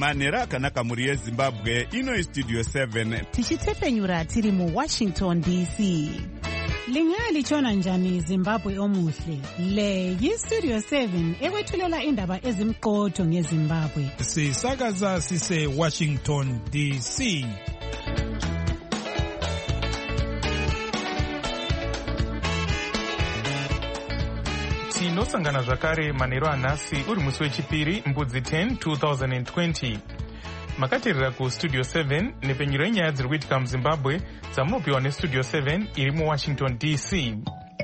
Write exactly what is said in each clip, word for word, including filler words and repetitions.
Manera akanaka mhuri yeZimbabwe. Ino Studio seven. Tichitefenyura tiri mu Washington D C. Lingali chona njani Zimbabwe omuhle. Le yi Studio seven ekwethulela indaba ezimqotho ngeZimbabwe. Sisakaza sise Washington D C. Tinosangana zvakare manheru anhasi uri musi wechipiri mbudzi ten twenty twenty. Makateerera ku Studio seven nepenyuro yenyaya dziri kuitika muZimbabwe dzamunopiwa neStudio seven iri muWashington D C.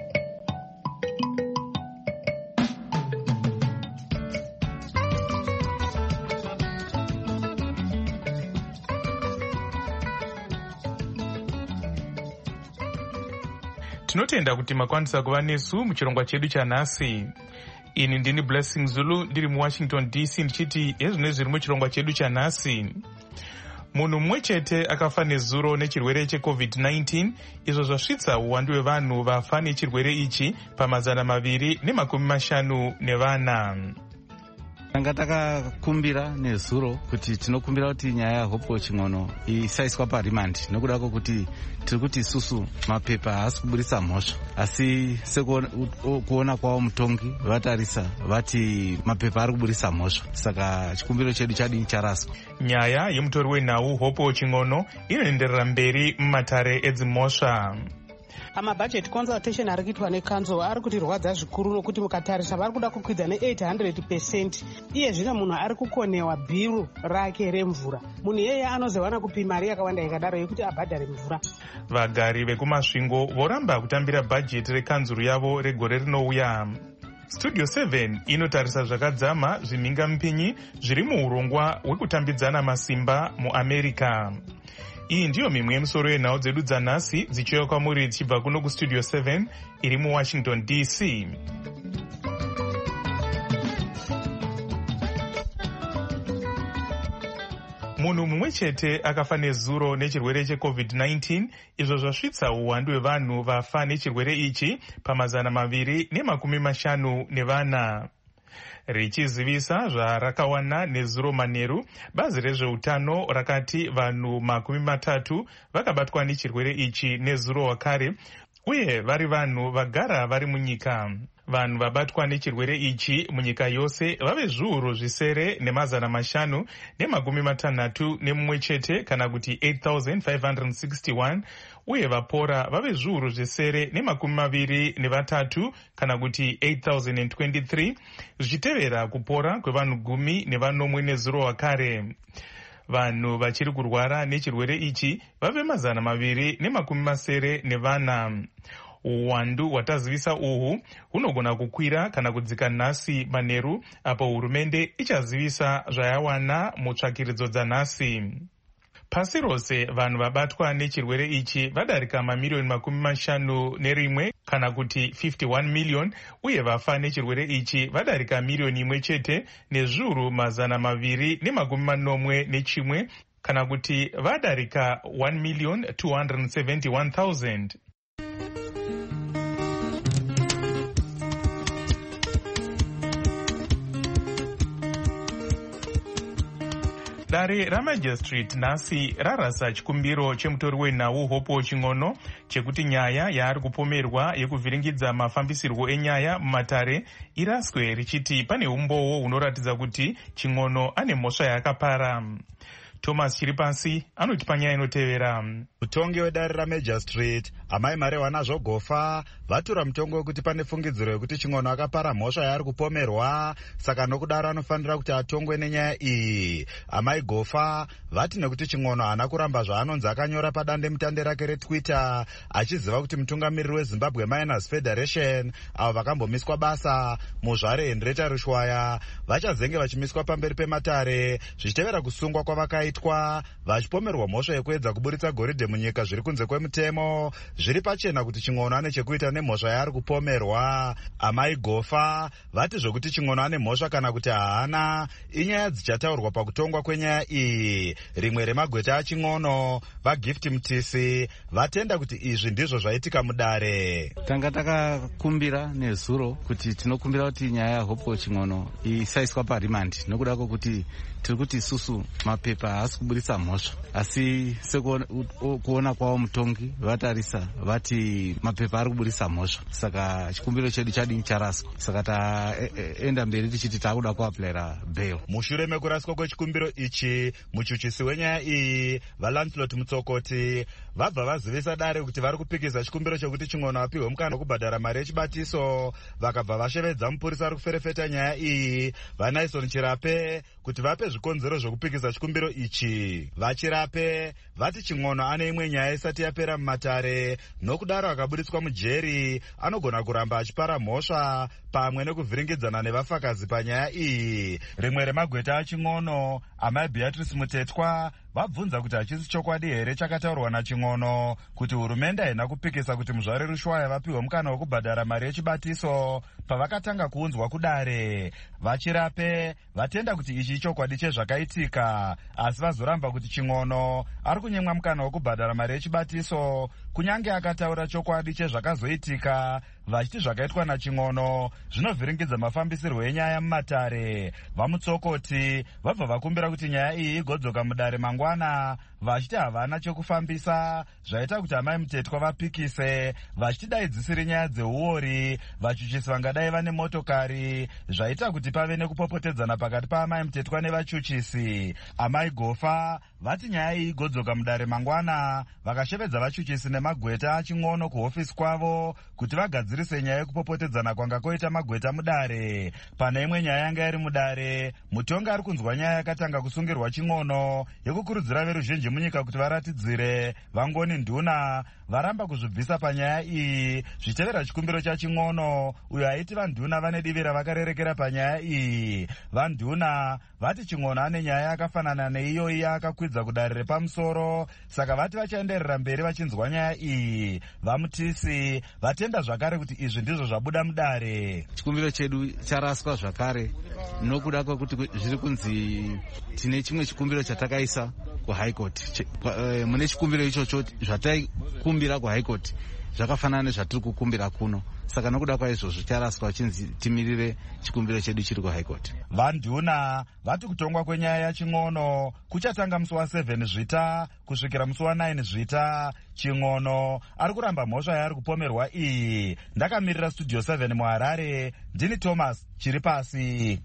Tinotenda kuti makwanisa kuva nesu muchirongwa chedu chanhasi. Ini ndini Blessing Zulu ndiri muWashington D C ndichiti hezvino zviri muchirongwa chedu chanhasi. Munhu mumwe chete akafa nezuro nechirwere checovid nineteen, izvo zvasvitsa uwandu hwevanhu vafa nechirwere ichi pamazana maviri nemakumi mashanu nevana. Tanga takakumbira nezuro kuti tinokumbira kuti nyaya yaHope Ching'ono isaiswa parimandi nokuda kuti tiri kuti isusu mapepa haasi kuburisa mhosva, asi sekuona kwavo mutongi vatarisa vati mapepa ari kuburisa mhosva, saka chikumbiro chedu chadii charaswa. Nyaya yemutori wenhau Hope Ching'ono inoenderera mberi mumatare edzimhosva. Amabudget consultation ari kuitwa nekanzo ari kutirwadza zvikuru nokuti mukatarisa vari kuda kukwidza ne-eight hundred percent. Iye zvino munhu ari kukonewa bhiru rake remvura. Munhu iyeye anozowana kupi mari yakawanda ikadaro yekuti abhadhare mvura. Vagari vekumasvingo voramba kutambira bhajeti rekanzuru yavo regore rinouya. Studio seven inotarisa zvakadzama zvimhingamupinyi zviri muurongwa hwekutambidzana masimba muAmerica. Iyi ndiyo mimwe yemusoro yenhau dzedu dzanhasi dzichiuya kwamuri dzichibva kuno kuStudio seven iri muWashington D C. Munhu mumwe chete akafa nezuro nechirwere checovid nineteen, izvo zvasvitsa uwandu hwevanhu vafa nechirwere ichi pamazana maviri nemakumi mashanu nevana. Richizivisa zvarakawana nezuro manheru, bazi rezveutano rakati vanhu makumi matatu vakabatwa nechirwere ichi nezuro wakare, uye vari vanhu vagara vari munyika. Vanhu vabatwa nechirwere ichi munyika yose vave zviuru zvisere nemazana mashanu nemakumi matanhatu nemumwe chete, kana kuti eight thousand five hundred sixty-one, uye vapora vave zviuru zvisere nemakumi maviri nevatatu, kana kuti eight thousand twenty-three, zvichitevera kupora kwevanhu gumi nevanomwe nezuro wakare. Vanhu vachiri kurwara nechirwere ichi vave mazana maviri nemakumi masere nevana. Uwandu hwatazivisa uhu hunogona kukwira kana kudzika nhasi manheru, apo hurumende ichazivisa zvayawana mutsvakiridzo dzanhasi. Pasi rose vanhu vabatwa nechirwere ichi vadarika mamiliyoni makumi mashanu nerimwe, kana kuti fifty-one million, uye vafa nechirwere ichi vadarika miliyoni imwe chete nezviuru mazana maviri nemakumi manomwe nechimwe, kana kuti vadarika one million two hundred seventy-one thousand. Dare ramajistrate nhasi rarasa chikumbiro chemutori wenhau Hope Ching'ono chekuti nyaya yaari kupomerwa yekuvhiringidza mafambisirwo enyaya mumatare iraswe, richiti pane umboo hunoratidza kuti Ching'ono ane mhosva yakapara. Thomas Chiripasi anotipa nyaya inotevera. Mutongi wedare ramajistrate amai Mariwana Zvogofa vatura mutongo wekuti pane fungidziro yekuti Ching'ono akapara mhosva yaari kupomerwa, saka nokudaro anofanira kuti atongwe nenyaya iyi. Amai Gofa vati nekuti Ching'ono haana kuramba zvaanonzi akanyora padande mutande rake reTwitter achiziva kuti mutungamiriri weZimbabwe Miners Federation avo vakambomiswa basa muzvare Henrietta Rushwaya vachazenge vachimiswa pamberi pematare zvichitevera kusungwa kwavakaita zvakaitwa vachipomerwa mhosva yekuedza kuburitsa goridhe munyika zviri kunze kwemutemo zviri pachena kuti Ching'ono ane chekuita nemhosva yaari kupomerwa. Amai Gofa vati zvokuti Ching'ono ane mhosva kana kuti haana inyaya dzichataurwa pakutongwa kwenyaya iyi. Rimwe remagweta aChing'ono, vaGift Mutisi, vatenda kuti izvi ndizvo zvaitika mudare. Tanga takakumbira nezuro kuti tinokumbira kuti nyaya yaHope Ching'ono isaiswa parimandi nokuda kwokuti tiri kuti isusu mapepa haasi kuburitsa mhosva, asi sekuona kwavo mutongi vatarisa vati mapepa ari kuburitsa mhosva, saka chikumbiro chedu chadini charaswa, saka taenda mberi tichiti taakuda kuapulaira bail. Mushure mekuraswa kwechikumbiro ichi, muchuchisi wenyaya iyi vaLancelot Mutsokoti vabva vazivisa dare kuti vari kupikisa chikumbiro chekuti Ching'ono apiwe mukana wekubhadhara mari yechibatiso. Vakabva vashevedza mupurisa ari kuferefeta nyaya iyi vaNaison Chirape kuti vape zvikonzero zvokupikisa chikumbiro ichi. VaChirape vati Ching'ono ane imwe nyaya isati yapera mumatare, nokudaro akaburitswa mujeri anogona kuramba achipara mhosva pamwe nekuvhiringidzana nevafakazi panyaya iyi. Rimwe remagweta aChing'ono, amai Beatrice Mutetwa, vabvunza kuti hachisi chokwadi here chakataurwa naChing'ono kuti hurumende haina kupikisa kuti muzvari Rushwaya vapiwe mukana wekubhadhara mari yechibatiso pavakatanga kuunzwa kudare. VaChirape vatenda kuti ichi chokwadi chezvakaitika, asi vazoramba kuti Ching'ono ari kunyemwa mukana wekubhadhara mari yechibatiso kunyange akataura chokwadi chezvakazoitika, vachiti zvakaitwa naChing'ono zvinovhiringidza mafambisirwo enyaya mumatare. VaMutsokoti vabva vakumbira kuti nyaya iyi igodzoka mudare mangwana, vachiti havana chekufambisa, zvaita kuti amai Mutetwa vapikise, vachiti dai dzisiri nyaya dzeuori vachuchisi vangadai vane motokari, zvaita kuti pave nekupopotedzana pakati paamai Mutetwa nevachuchisi. Amai Gofa vati nyaya iyi igodzoka mudare mangwana, vakashevedza vachuchisi nemagweta aChing'ono kuhofisi kwavo kuti vagadzirise nyaya yekupopotedzana kwanga koita magweta mudare. Pane imwe nyaya yanga iri mudare, mutongi ari kunzwa nyaya yakatanga kusungirwa Ching'ono yekukurudzira veruzhinji munyika kuti varatidzire vangoni nduna varamba kuzvibvisa panyaya iyi, zvichitevera chikumbiro chaChing'ono uyo aiti vanduna vane divi ravakarerekera panyaya iyi. Vanduna vati Ching'ono ane nyaya yakafanana neiyoyi yaakakwidza kudare repamusoro, saka vati vachaenderera mberi vachinzwa nyaya iyi. VaMutisi vatenda zvakare kuti izvi ndizvo zvabuda mudare. Chikumbiro chedu charaswa zvakare nokuda kwekuti zviri kunzi tine chimwe chikumbiro chatakaisa kuHigh Court. Mune chikumbiro ichocho zvataikumbira kuHigh Court zvakafanana nezvatiri kukumbira kuno, saka nokuda kwaizvozvo charaswa chinzi timirire chikumbiro chedu chiri kuHigh Court. Vanduna vati kutongwa kwenyaya yaChing'ono kuchatanga musi wasevheni Zvita kusvikira musi wanaini Zvita. Ching'ono ari kuramba mhosva yaari kupomerwa iyi. Ndakamirira Studio seven muHarare, ndini Thomas chiri pasi.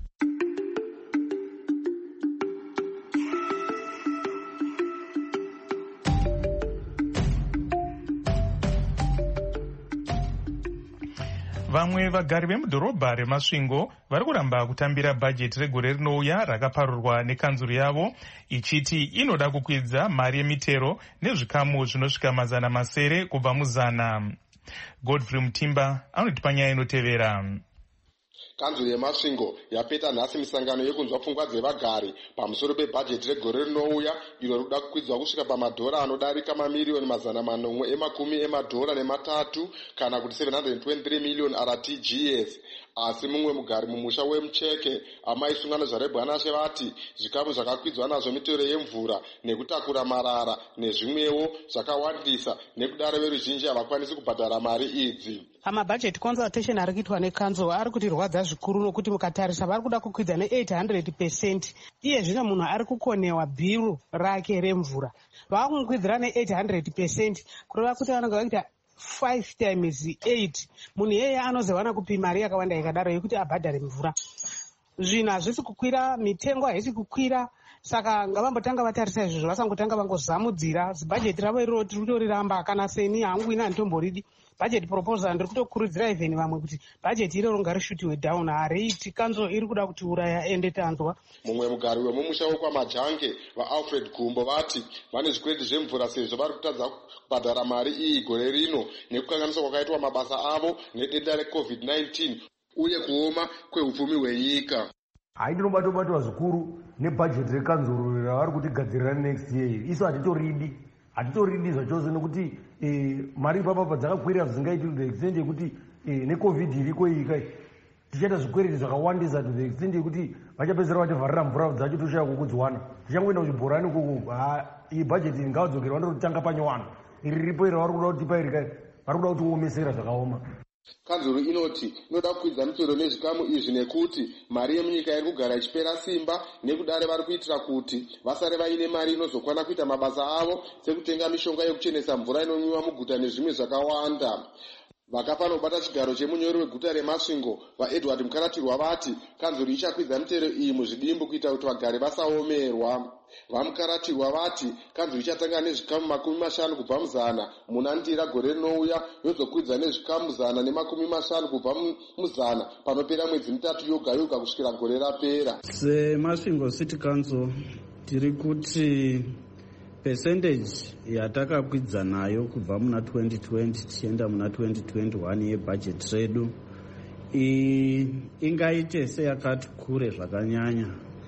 Vamwe vagari vemudhorobha reMasvingo vari kuramba kutambira bhajeti regore rinouya rakaparurwa nekanzuru yavo ichiti inoda kukwidza mari yemitero nezvikamu zvinosvika mazana masere kubva muzana. Godfrey Mutimba anotipa nyaya inotevera. Kanzuru yeMasvingo yapeta nhasi misangano yekunzwa pfungwa dzevagari pamusoro pebhajeti regore rinouya iro rikuda kukwidzwa kusvika pamadhora anodarika mamiriyoni mazana manomwe emakumi emadhora nematatu kana kuti seven hundred twenty-three million R T G S. Asi mumwe mugari mumusha weMucheke amai Sungano Zvarebwanashe vati zvikamu zvakakwidzwa nazvo mitero yemvura nekutakura marara nezvimwewo zvakawandisa, nekudaro veruzhinji havakwanisi kubhadhara mari idzi. Amabudget consultation ari kuitwa nekanzuru ari kutirwadza zvikuru nokuti mukatarisa vari kuda kukwidza ne eight hundred percent. Iye zvino munhu ari kukonewa bhiru rake remvura vakumukwidhira ne eight hundred percent kureva kuti vanenge vakuita five times eight. Munhu yeye anozowana kupi mari yakawanda yakadaro yekuti abhadhare mvura. Zvinhu hazvisi kukwira, mitengo haisi kukwira, saka ngavambotanga vatarisa izvozvo vasangotanga vangozamudzira zibhajeti ravo iroro tiri kutoriramba. Kana seni hangu ina nditomboridi budget proposal ndiri kutokurudzira even vamwe kuti bhajeti iroro ngarishutiwe down. Hareiti kanzo iri kuda kuti uraya ende tanzwa. Mumwe mugari wemumusha wokwaMajange vaAlfred Gumbo vati vane zvikwedi zvemvura sezvo vari kutadza kubhadhara mari iyi gore rino nekukanganiswa kwakaitwa mabasa avo nedenda recovid nineteen uye kuoma kwehupfumi hwenyika. haindinobatwa-batwa zvikuru nebhajeti rekanzuro ravari kutigadzirira next year. Isu hatitoridi hatitoridi zvachose nekuti mari ipapapa dzakakwirira zvisingaiti to the extent yekuti necovid iriko ika tichaita zvikwereti zvakawandisa to the extent yekuti vachapedzera vativharira mvura dzacho toshaya kukudziwana. Tichangoenda kuchibhorani kuku iyi bhajeti ingadzokera vandotanga panyowano iri riripo iri vari kuda kutipa iri kai vari kuda kutiomesera zvakaoma. Kanzuro inoti inoda kukwidza mitero nezvikamu izvi nekuti mari yemunyika iri kugara ichipera simba, nekudare vari kuitira kuti vasare vaine mari inozokwana kuita mabasa avo sekutenga mishonga yekuchenesa mvura inonwiwa muguta nezvimwe zvakawanda. Vakafana kubata chigaro chemunyori weguta reMasvingo vaEdward Mukaratirwa vati kanzuro ichakwidza mitero iyi muzvidimbu kuita kuti vagare vasaomerwa. Vamukaratirwa vati kanzuro ichatanga nezvikamu makumi mashanu kubva muzana muna Ndira gore rinouya yozokwidza nezvikamu zana nemakumi mashanu kubva muzana panopera mwedzi mitatu yoga yoga kusvikira gore rapera. SeMasvingo City Council tiri kuti percentage yatakakwidza nayo kubva muna twenty twenty tichienda muna twenty twenty-one yebudget redu ingaite seyakati kure zvakanyanya.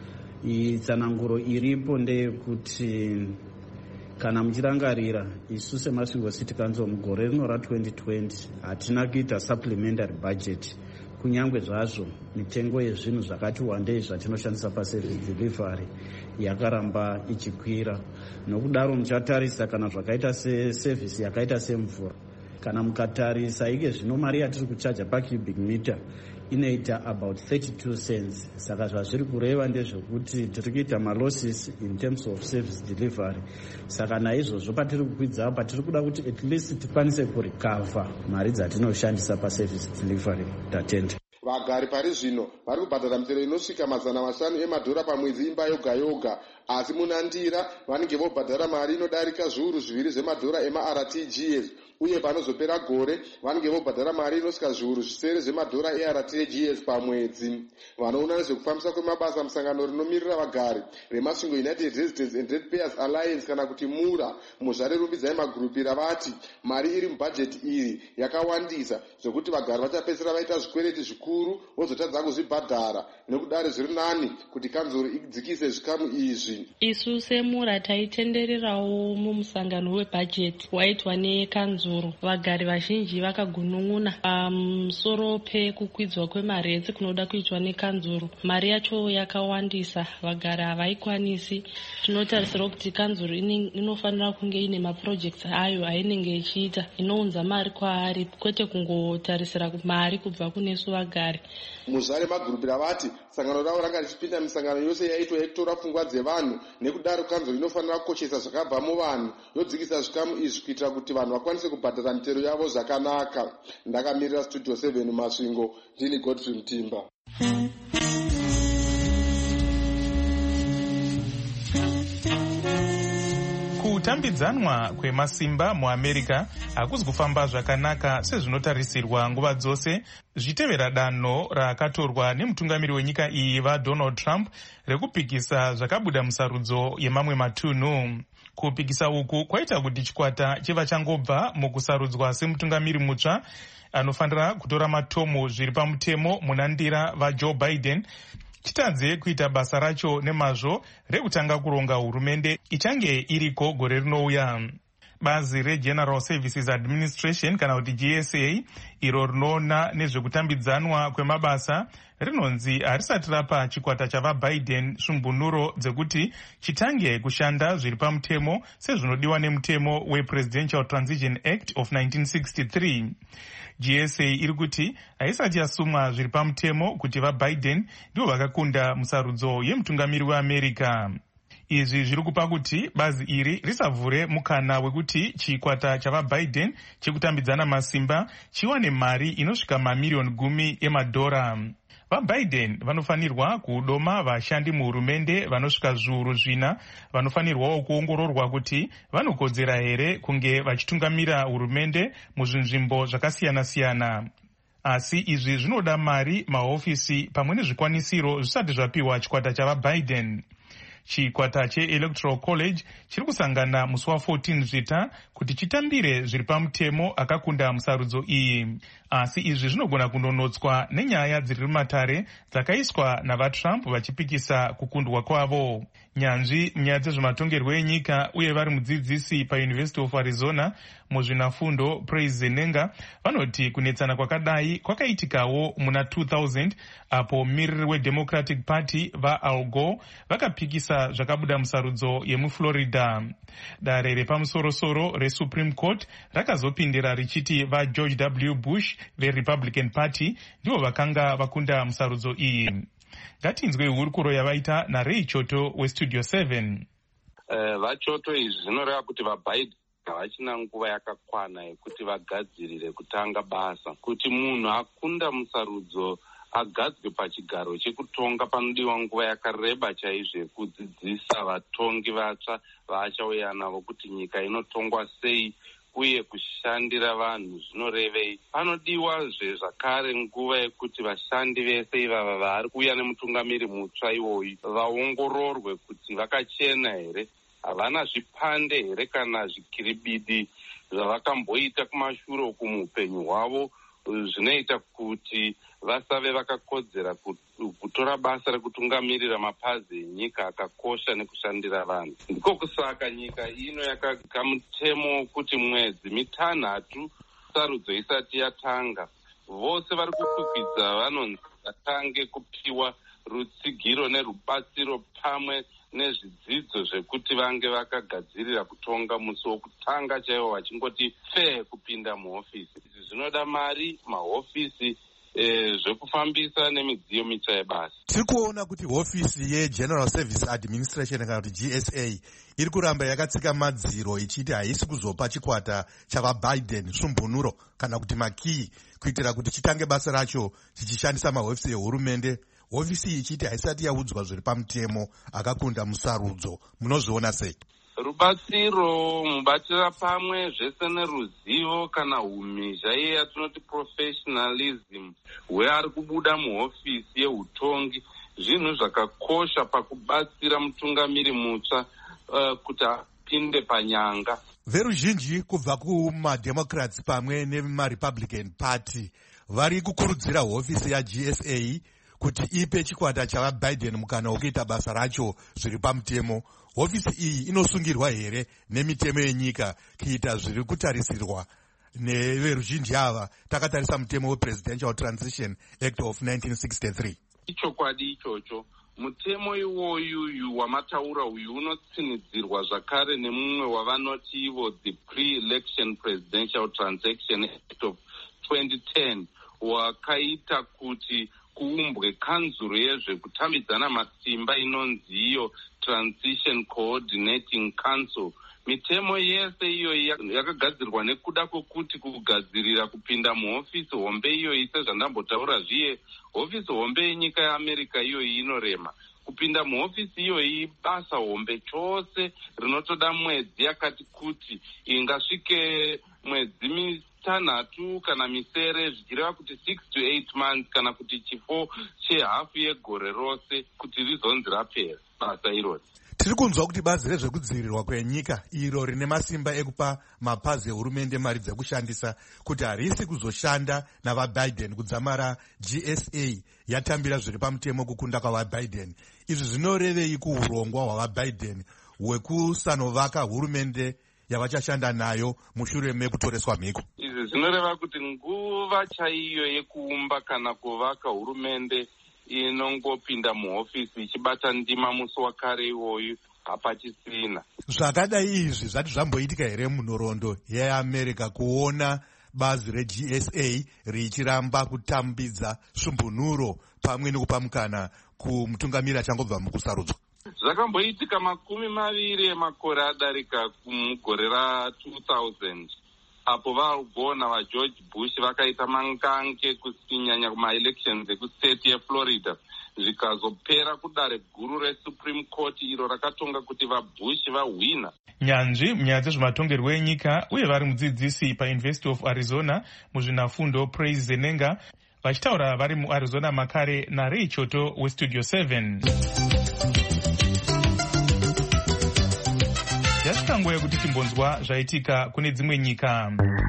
Tsananguro iripo ndeyekuti kana muchirangarira isu seMasvingo City Council mugore rino ra-twenty twenty hatina kuita supplementary budget, kunyangwe zvazvo mitengo yezvinhu zvakati wandei zvatinoshandisa paservice delivery yakaramba ichikwira. Nokudaro muchatarisa kana zvakaita seservice yakaita semvura, kana mukatarisa ike zvino mari yatiri kuchaja pacubic meter inoita about thirty-two cents. Saka zvazviri kureva ndezvekuti tiri kuita malosses in terms of service delivery. Saka naizvozvo patiri kukwidza patiri kuda kuti at least tikwanise kurecover mari dzatinoshandisa paservice delivery tatenda. Vagari pari zvino vari kubhadhara mitero inosvika mazana mashanu emadhora pamwedzi imba yoga yoga, asi muna Ndira vanenge vobhadhara mari inodarika zviuru zviviri zvemadhora ema-R T G S, uye panozopera gore vanenge vobhadhara mari inosvika zviuru zvisere zvemadhora e-R T G S pamwedzi. Vanoona nezvekufambisa kwemabasa musangano rinomirira vagari reMasvingo United Residents and Ratepayers Alliance kana kuti MURA muzvarerumbidzai magurupira vati mari iri mubhajeti iri yakawandisa zvokuti vagari vachapedzisira vaita zvikwereti zvikuru vozotadza kuzvibhadhara, nekudare zviri nani kuti kanzuro idzikise zvikamu izvi. Isu seMURA taitendererawo mumusangano webhajeti waitwa nekanzuro. Vagari vazhinji vakagunun'una pamusoro pekukwidzwa kwemari kunoda kuitwa nekanzuro. Mari yacho yakawandisa, vagari havaikwanisi. Tinotarisira kuti kanzuro inofanira kunge ine maprojects ayo ainenge ichiita inounza mari kwaari, kwete kungotarisira mari kubva kunesu vagari. Muzvare magurupira vati sangano ravo ranga richipinda misangano yose yaitwa yekutora pfungwa dzevanhu, nekudaro kanzuro inofanira kukoshesa zvakabva muvanhu yodzikisa zvikamu izvi kuitira kuti vanhu vakwanise kubhadhara mitero yavo zvakanaka. Ndakamirira Studio seven Masvingo, ndini Godfrey Mutimba. Kutambidzanwa kwemasimba muAmerica hakuzi kufamba zvakanaka sezvinotarisirwa nguva dzose zvitevera danho rakatorwa nemutungamiri wenyika iyi vaDonald Trump rekupikisa zvakabuda musarudzo yemamwe matunhu. Kupikisa uku kwaita kuti chikwata chiva changobva mukusarudzwa semutungamiri mutsva anofanira kutora matomo zviri pamutemo muna Ndira vaJoe Biden chitadze kuita basa racho nemazvo rekutanga kuronga hurumende ichange iriko gore rinouya. Bazi reGeneral Services Administration kana kuti G S A iro rinoona nezvekutambidzanwa kwemabasa rinonzi harisati rapa chikwata chavaBiden svumbunuro dzekuti chitange kushanda zviri pamutemo sezvinodiwa nemutemo wePresidential Transition Act of nineteen sixty-three. G S A iri kuti haisati yasumwa zviri pamutemo kuti vaBiden ndivo vakakunda musarudzo yemutungamiri weAmerica. Izvi zviri kupa kuti bazi iri risavhure mukana wekuti chikwata chavaBiden chekutambidzana masimba chiwane mari inosvika mamiliyoni gumi emadhora. VaBiden vanofanirwa kudoma vashandi muhurumende vanosvika zviuru zvina vanofanirwawo kuongororwa kuti vanokodzera here kunge vachitungamira hurumende muzvinzvimbo zvakasiyana-siyana. Asi izvi zvinoda mari, mahofisi pamwe nezvikwanisiro zvisati zvapiwa chikwata chavaBiden. chikwata cheelectoral college chiri kusangana musi wa14 zvita kuti chitambire zviri pamutemo akakunda musarudzo iyi, asi izvi zvinogona kunonotswa nenyaya dziri mumatare dzakaiswa navatrump vachipikisa kukundwa kwavo. Nyanzvi munyaya dzezvematongerwo enyika uye vari mudzidzisi paUniversity of Arizona muzvinafundo Praise Zenenga vanoti kunetsana kwakadai kwakaitikawo muna two thousand apo mumiriri weDemocratic Party vaAl Gore vakapikisa zvakabuda musarudzo yemuflorida. Dare repamusorosoro reSupreme Court rakazopindira richiti vaGeorge W. Bush veRepublican Party ndivo vakanga vakunda musarudzo iyi. Ngatinzwe hurukuro yavaita naRay Choto weStudio seven. Uh, vachoto izvi zvinoreva kuti vaBiden havachina nguva yakakwana yekuti vagadzirire kutanga basa. Kuti munhu akunda musarudzo agadzwe pachigaro chekutonga panodiwa nguva yakareba chaizvo yekudzidzisa vatongi vatsva vaachauya navo kuti nyika inotongwa sei uye kushandira vanhu zvinorevei. Panodiwazve zvakare nguva yekuti vashandi vese ivava vari kuuya nemutungamiri mutsva iwoyu vaongororwe kuti vakachena here, havana zvipande here kana zvikiribidi zvavakamboita kumashure uku muupenyu hwavo zvinoita kuti vasave vakakodzera kutora basa rekutungamirira mapazi enyika akakosha nekushandira vanhu. Ndiko kusaka nyika ino yakaga mutemo kuti mwedzi mitanhatu sarudzo isati yatanga, vose vari kukwikwidzwa vanonzi vatange kupiwa rutsigiro nerubatsiro pamwe nezvidzidzo zvekuti vange vakagadzirira kutonga musi wokutanga chaiwo vachingoti fe kupinda muhofisi. Izvi zvinoda mari, mahofisi eh, zvekufambisa nemidziyo mitsva yebasa. Tiri kuona kuti hofisi yeGeneral Service Administration kana kuti G S A iri kuramba yakatsika madziro ichiti haisi kuzopa chikwata chavaBiden svumbunuro kana kuti makii kuitira kuti chitange basa racho chichishandisa mahofisi ehurumende. Hofisi iyi ichiti haisati yaudzwa zviri pamutemo akakunda musarudzo. Munozviona sei? Rubatsiro, mubatira pamwe zvese neruzivo kana umhizha iye yatinoti professionalism hweari kubuda muhofisi yehutongi zvinhu zvakakosha pakubatsira mutungamiri mutsva uh, kuti apinde panyanga. Veruzhinji kubva kumademocrats pamwe nemaRepublican Party vari kukurudzira hofisi yaG S A kuti ipe chikwata chavaBiden mukana wokuita basa racho zviri pamutemo. Hofisi iyi inosungirwa here nemitemo yenyika kuita zviri kutarisirwa neveruzhinji ava takatarisa mutemo wePresidential Transition Act of nineteen sixty-three? Ichokwadi ichocho. Mutemo iwoyu wamataura uyu unotsinidzirwa zvakare nemumwe wavanoti ivo the Pre-Election Presidential Transaction Act of twenty ten wakaita kuti kuumbwe kanzuro yezvekutambidzana masimba inonzi iyo Transition Coordinating Council. Mitemo yese iyoyi yakagadzirwa nekuda kwokuti kugadzirira kupinda muhofisi hombe iyoyi sezvandambotaura zviye hofisi hombe yenyika yeAmerica iyoyi inorema. Kupinda muhofisi iyoyi basa hombe chose rinotoda mwedzi yakati kuti ingasvike mwedzi mitanhatu kana misere zvichireva kuti six to eight months kana kuti chifo chehafu yegore rose kuti rizonzi rapera basa irori. Tiri kunzwa kuti bazi rezvekudzivirirwa kwenyika iro rine masimba ekupa mapazi ehurumende mari dzekushandisa kuti harisi kuzoshanda navaBiden kudzamara G S A yatambira zviri pamutemo kukunda kwavaBiden. Izvi zvinorevei kuurongwa hwavaBiden hwekusanovaka hurumende yavachashanda nayo mushure mekutoreswa mhiko? Izvi zvinoreva kuti nguva chaiyo yekuumba kana kuvaka hurumende inongopinda muhofisi ichibata ndima musi wakare iwoyu hapachisina. Zvakadai izvi zvati zvamboitika here munhoroondo yeAmerica kuona bazi reG S A richiramba kutambidza svumbunuro pamwe nekupa mukana kumutungamiri achangobva mukusarudzwa? Zvakamboitika makumi maviri emakore adarika mugore ra-two thousand apo vaugona vaGeorge Bush vakaita mangange kusinyanya kumaelections ekustate yeFlorida zvikazopera kudare guru reSupreme Court iro rakatonga kuti vaBush vahwina. Nyanzvi munyaya dzezvematongerwo enyika uye vari mudzidzisi paUniversity of Arizona muzvinafundo Praise Zenenga vachitaura vari muArizona makare naRay Choto weStudio seven. yakangoya kuti timbonzwa zvaitika kune dzimwe nyika.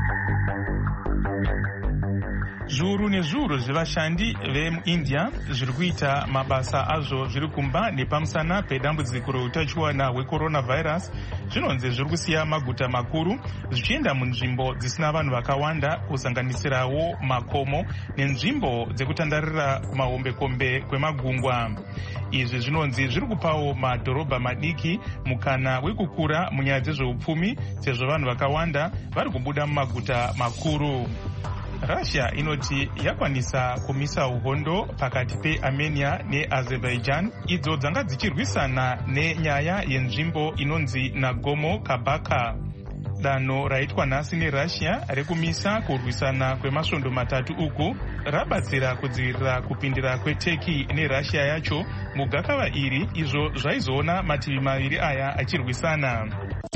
Zviuru nezviuru zvevashandi vemuindia zviri kuita mabasa azvo zviri kumba nepamusana pedambudziko reutachiwana hwecoronavirus zvinonzi zviri kusiya maguta makuru zvichienda munzvimbo dzisina vanhu vakawanda kusanganisirawo makomo nenzvimbo dzekutandarira kumahombekombe kwemagungwa. Izvi zvinonzi zviri kupawo madhorobha madiki mukana wekukura munyaya dzezveupfumi sezvo vanhu vakawanda vari kubuda mumaguta makuru. Russia inoti yakwanisa kumisa uhondo pakati peArmenia neAzerbaijan idzo dzanga dzichirwisana nenyaya yenzvimbo inonzi Nagorno-Karabakh. Danho raitwa nhasi neRussia rekumisa kurwisana kwemasvondo matatu uku rabatsira kudzivirira kupindira kweTurkey neRussia yacho mugakava iri izvo zvaizoona mativi maviri aya achirwisana.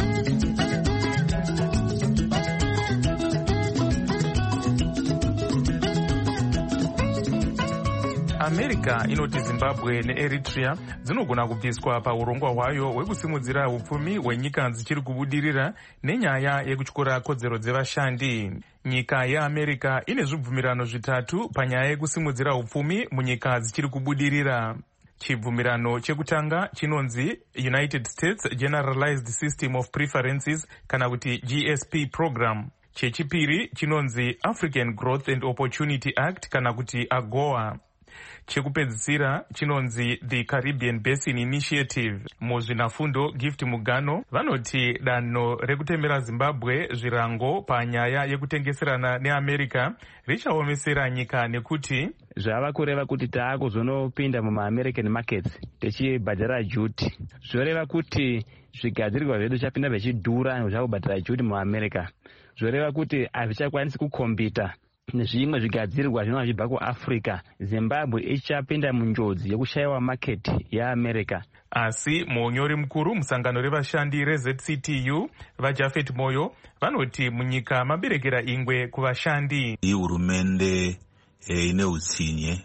America inoti Zimbabwe neEritrea dzinogona kubviswa paurongwa hwayo hwekusimudzira upfumi hwenyika dzichiri kubudirira nenyaya yekutyora kodzero dzevashandi. Nyika yeAmerica ine zvibvumirano zvitatu panyaya yekusimudzira upfumi munyika dzichiri kubudirira. Chibvumirano chekutanga chinonzi United States Generalized System of Preferences kana kuti G S P Program. Chechipiri chinonzi African Growth and Opportunity Act kana kuti AGOA. Chekupedzisira chinonzi the Caribbean Basin Initiative. Muzvinafundo Gift Mugano vanoti danho rekutemera Zimbabwe zvirango panyaya yekutengeserana neAmerica richaomesera nyika nekuti zvava kureva kuti taakuzonopinda muma-American markets tichibhadhara juti. Zvoreva kuti zvigadzirirwa zvedu chapinda zvichidhura zvakubhadhara juti muAmerica. Zvoreva kuti hazvichakwanisi kukombita nezvimwe zvigadzirirwa zvinova zvibva kuAfrica. Zimbabwe ichapinda munjodzi yekushayiwa market yeAmerica. Asi muonyori mukuru musangano revashandi reZ C T U vaJafet Moyo vanoti munyika maberekera ingwe kuvashandi. Hurumende ine utsinye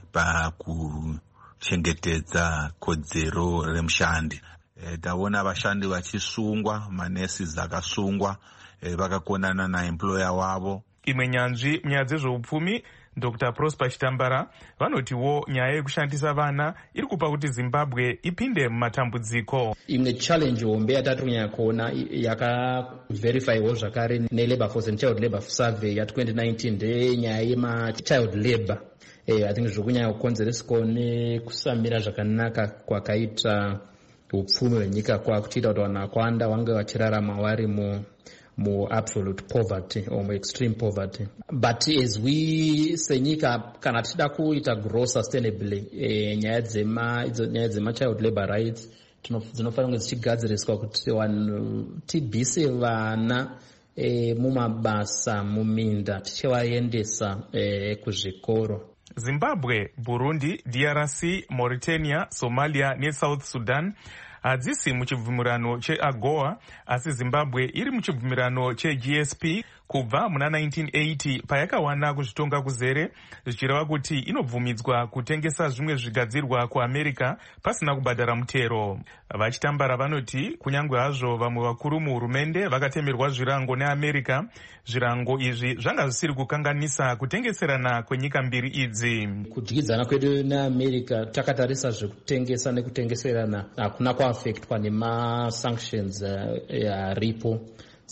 pakuchengetedza kodzero remushandi. Taona vashandi vachisungwa, manesi akasungwa vakakonana naemployer wavo. Imwe nyanzvi munyaya dzezveupfumi Doctor Prosper Chitambara vanotiwo nyaya yekushandisa vana iri kupa kuti Zimbabwe ipinde mumatambudziko. Imwe challenge hombe yatatu kunyanya kuona yakaverifyiwa zvakare neLabour Force and Child Labour Survey ya twenty nineteen ndenyaya yemachild labor. Eh, I think zvokunyanya kukonzereswa nekusamira zvakanaka kwakaita upfumi hwenyika kwakuita kuti vanhu vakawanda vange vachirarama vari mu more absolute poverty or more extreme poverty. But as we senyika kana tichida kuita grow sustainably eh, nyaya dzema nyaya dzema child labor rights dzinofanira kunge dzichigadziriswa kuti vanhu tibvise vana eh, mumabasa muminda tichivaendesa eh, kuzvikoro. Zimbabwe, Burundi, D R C, Mauritania, Somalia neSouth Sudan hadzisi muchibvumirano cheAGOA asi Zimbabwe iri muchibvumirano cheG S P kubva muna nineteen eighty payakawana kuzvitonga kuzere zvichireva kuti inobvumidzwa kutengesa zvimwe zvigadzirwa kuAmerica pasina kubhadhara mutero. Vachitambara vanoti kunyange hazvo vamwe vakuru muhurumende vakatemerwa zvirango neAmerica, zvirango izvi zvanga zvisiri kukanganisa kutengeserana kwenyika mbiri idzi. Kudyidzana kwedu neAmerica takatarisa zvekutengesa nekutengeserana hakuna kuaffectwa nemasanctions aripo. Uh,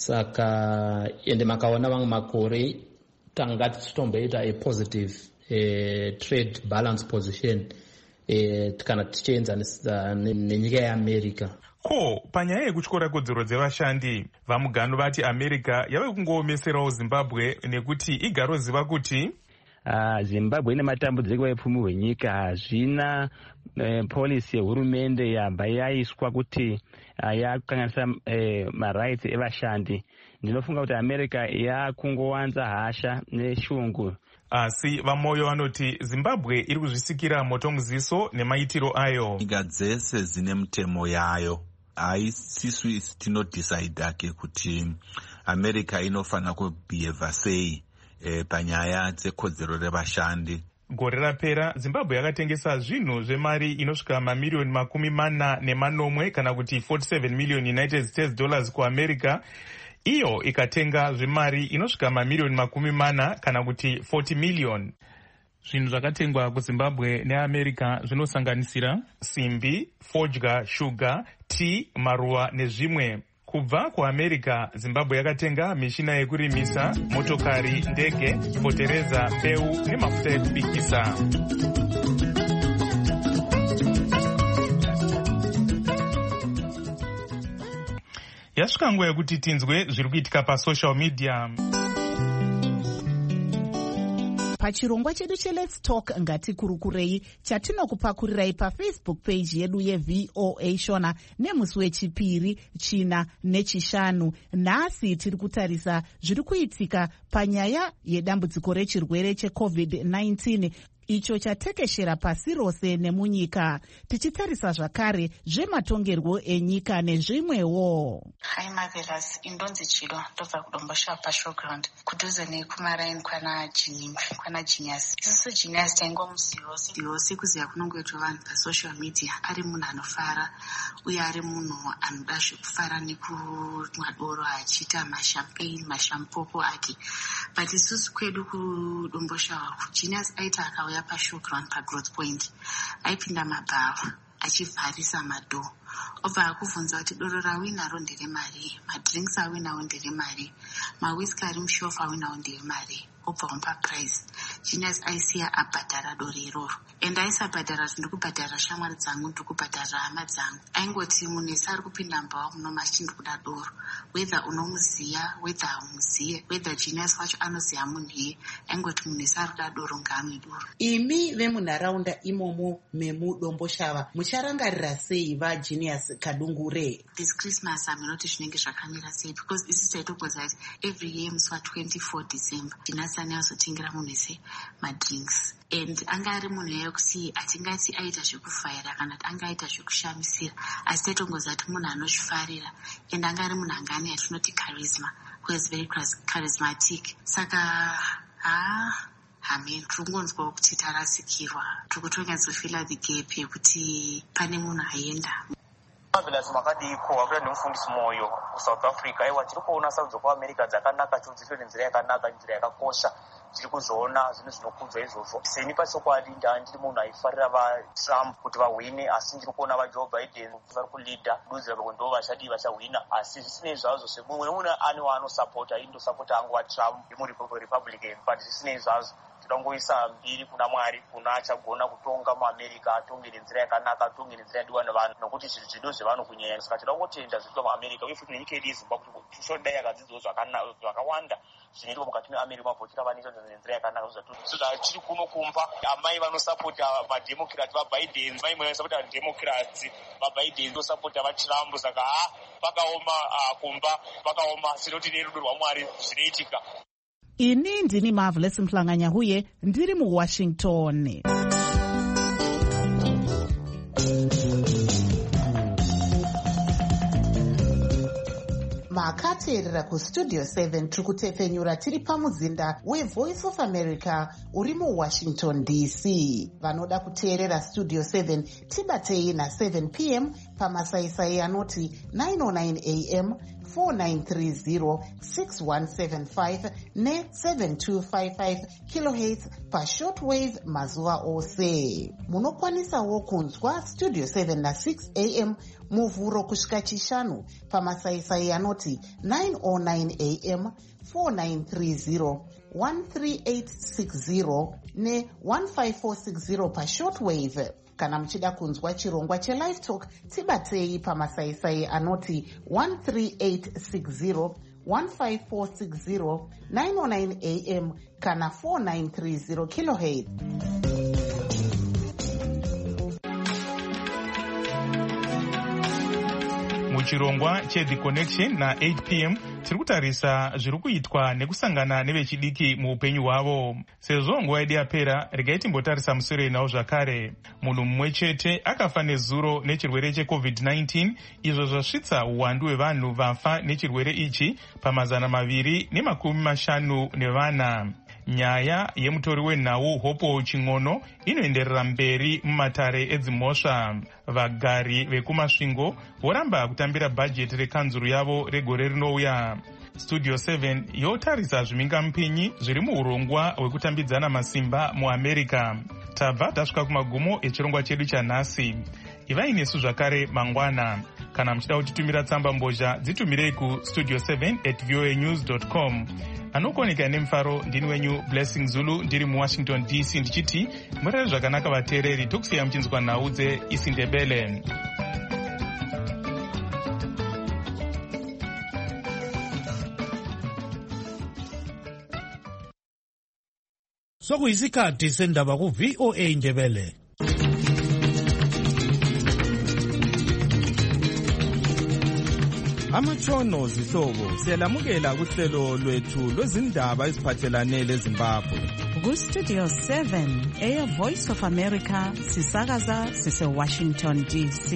Saka ende makaona vamwe makore tanga tichitomboita a positive uh, trade balance position uh, kana tichienzanisa nenyika yeAmerica. Ko panyaya yekutyora kodzero dzevashandi vamugano vati America yave kungoomeserawo Zimbabwe nekuti igaroziva kuti Uh, Zimbabwe ine matambudziko epfumi hwenyika hazvina uh, policy yehurumende yabva yaiswa kuti uh, yakanganisa uh, marights evashandi. Ndinofunga kuti America yakungowanza hasha neshungu. Asi vamoyo vanoti Zimbabwe iri kuzvisikira moto muziso nemaitiro ayo. Nyika dzese dzine mitemo yayo. Aisisu tinodecida ke kuti America inofana kubehave sei E, panyaya dzekodzero revashandi. gore rapera zimbabwe yakatengesa zvinhu zvemari inosvika mamiriyoni makumi mana nemanomwe kana kuti forty-seven million United States dollars kuamerica, iyo ikatenga zvemari inosvika mamiriyoni makumi mana kana kuti forty million. Zvinhu zvakatengwa kuzimbabwe neamerica zvinosanganisira simbi, fodya, shuga, tea, maruva nezvimwe. Kubva kuamerica, zimbabwe yakatenga mishina yekurimisa, motokari, ndege, fotereza, mbeu nemafuta ekubikisa. Yasvika nguva yekuti tinzwe zviri kuitika pasocial media. Pachirongwa chedu cheLet's Talk ngatikurukurei chatinokupakurirai pafacebook page yedu yeV O A Shona nemusi wechipiri, china nechishanu. Nhasi tiri kutarisa zviri kuitika panyaya yedambudziko rechirwere checovid nineteen icho chatekeshera pasi rose nemunyika, tichitarisa zvakare zvematongerwo enyika nezvimwewo. Hi Marvelous, indonzi Chilo ndobva kudombosha pashowground kudhuze nekumaraini kwana Jinimbi kwana Genius. Isusu Genius taingomuziva yose kuziva kunongoitwa vanhu pasocial media ari munhu anofara uye ari munhu anoda zvekufara nekumwa doro achiita mashampagne mashampopo ake, but isusu kwedu kudombosha wako Genius aita akauya pashowground pagrowth point aipinda mabhava achivharisa madhoo obva akubvunza kuti doro rawinaro nderemari, madrinks awinawo nderemari, mawhiski ari mushofu awinawo nderemari, obva wamupa price. Genius aisiya abhadhara doro iroro, and aisabhadhara kuti ndikubhadhara shamwari dzangu, ndikubhadhara hama dzangu. Aingoti munhu ari kupinda mbawa munoma chindi kuda doro, whether unomuziya whether haumuziye, whether Genius wacho anoziya munhu iye, aingoti munhu ari kuda doro ngaamwe doro. Imi vemunharaunda imomo memudomboshava mucharangarira sei vaGenius Kadungure? This Christmas hamunoti zvinenge zvakamira sei, because isi taitogodza kuti every year musi wa-twenty-four December Genius anazotengira munhu ese madrinks, and anga ari munhu yekuti atingati aita zvekufayira kana kuti anga aita zvekushamisira, asi taitongoza kuti munhu anozvifarira, and anga ari munhu angani yatinoti charisma, who is very charismatic. Saka ah Amen, tikungonzwa kuti tarasikirwa, tikutonyadzofila the gap yekuti pane munhu aenda. Marvelous makadiko wakuda nemufundisi moyo kuSouth Africa. Aiwa tiri kuona sarudzo kuAmerica dzakanaka, chodzidzo nenzira yakanaka, nzira yakakosha, tiri kuzoona zvinhu zvinokudzwa izvozvo. Seni pachokwadi ndiri munhu aifarira vaTrump kuti vahwine, asi ndiri kuona vaJoe Biden vari kulidha kuduzira kuti ndo vachadi vachahwina, asi zvisinei zvazvo semumwe nemunhu ane waanosapota, indosapota angu waTrump yemuRepublican, but zvisinei zvazvo tikangoisa mbiri kuna Mwari, kuna achagona kutonga muAmerica, atonge nenzira yakanaka, atonge nenzira yadiwa nevanhu, nokuti zvinhu zvido zvevanhu kunyanya. Saka tinoda kutenda zvinoitwa muAmerica, uye futi nenyika yedu yeZimbabwe kuti shodai yakadzidzawo zvakawanda zvinoitwa mukati meAmerica, mavhotera vanoita nenzira yakanaka. Tiri kuno kumba amai vanosapota madhemokirati vaBiden, mai vanosapota vadhemokirati vaBiden vanosapota vaTrump. Saka ha pakaoma kumba pakaoma, sinoti nerudo rwaMwari zvinoitika. Ini ndini Marvelous Mhlanganya huye ndiri muWashington. Makateerera kuStudio seven tiri kutefenyura tiri pamuzinda weVoice of America uri muWashington D C. Vanoda kuteerera Studio seven tibatei na-seven p m pamasaisai anoti nine oh nine a m, four nine three zero, six one seven five ne seven two five five kilohertz pashortwave mazuva ose. Munokwanisawo kunzwa Studio seven na-six a m muvhuro kusvika chishanu pamasaisai anoti nine oh nine a m, four nine three zero, one three eight six zero ne one five four six zero pashortwave. Kana muchida kunzwa chirongwa cheLive Talk tibatei pamasaisai anoti one three eight six zero, one five four six zero, nine oh nine a m kana four nine three zero kilohertz. Muchirongwa cheThe Connection na eight p m tiri kutarisa zviri kuitwa nekusangana nevechidiki muupenyu hwavo. Sezvo nguva yedu yapera, regai timbotarisa musoro nawo zvakare. Munhu mumwe chete akafa nezuro nechirwere checovid nineteen, izvo zvasvitsa uwandu hwevanhu vafa nechirwere ichi pamazana maviri nemakumi mashanu nevana. nyaya yemutori wenhau Hope Ching'ono inoenderera mberi mumatare edzimhosva. Vagari vekumasvingo voramba kutambira bhajeti rekanzuru yavo regore rinouya. Studio seven yotarisa zvimhingamupinyi zviri muurongwa hwekutambidzana masimba muAmerica. Tabva tasvika kumagumo echirongwa chedu chanhasi. Ivai nesu zvakare mangwana. Kana muchida kutitumira tsamba mbozha dzitumirei ku studio seven at voa news dot com. Anokoneka nemufaro ndini wenyu Blessing Zulu ndiri muWashington D C ndichiti murere zvakanaka vateereri, tokusiya muchinzwa nhau dzeIsindebele. Sokuyisikhathi sendaba ku V O A Ndebele. Amatshono zihlobo siyalamukela kuhlelo lwethu lwezindaba eziphathelane leZimbabwe. Ku Studio seven eya Voice of America sisakaza sise Washington D C.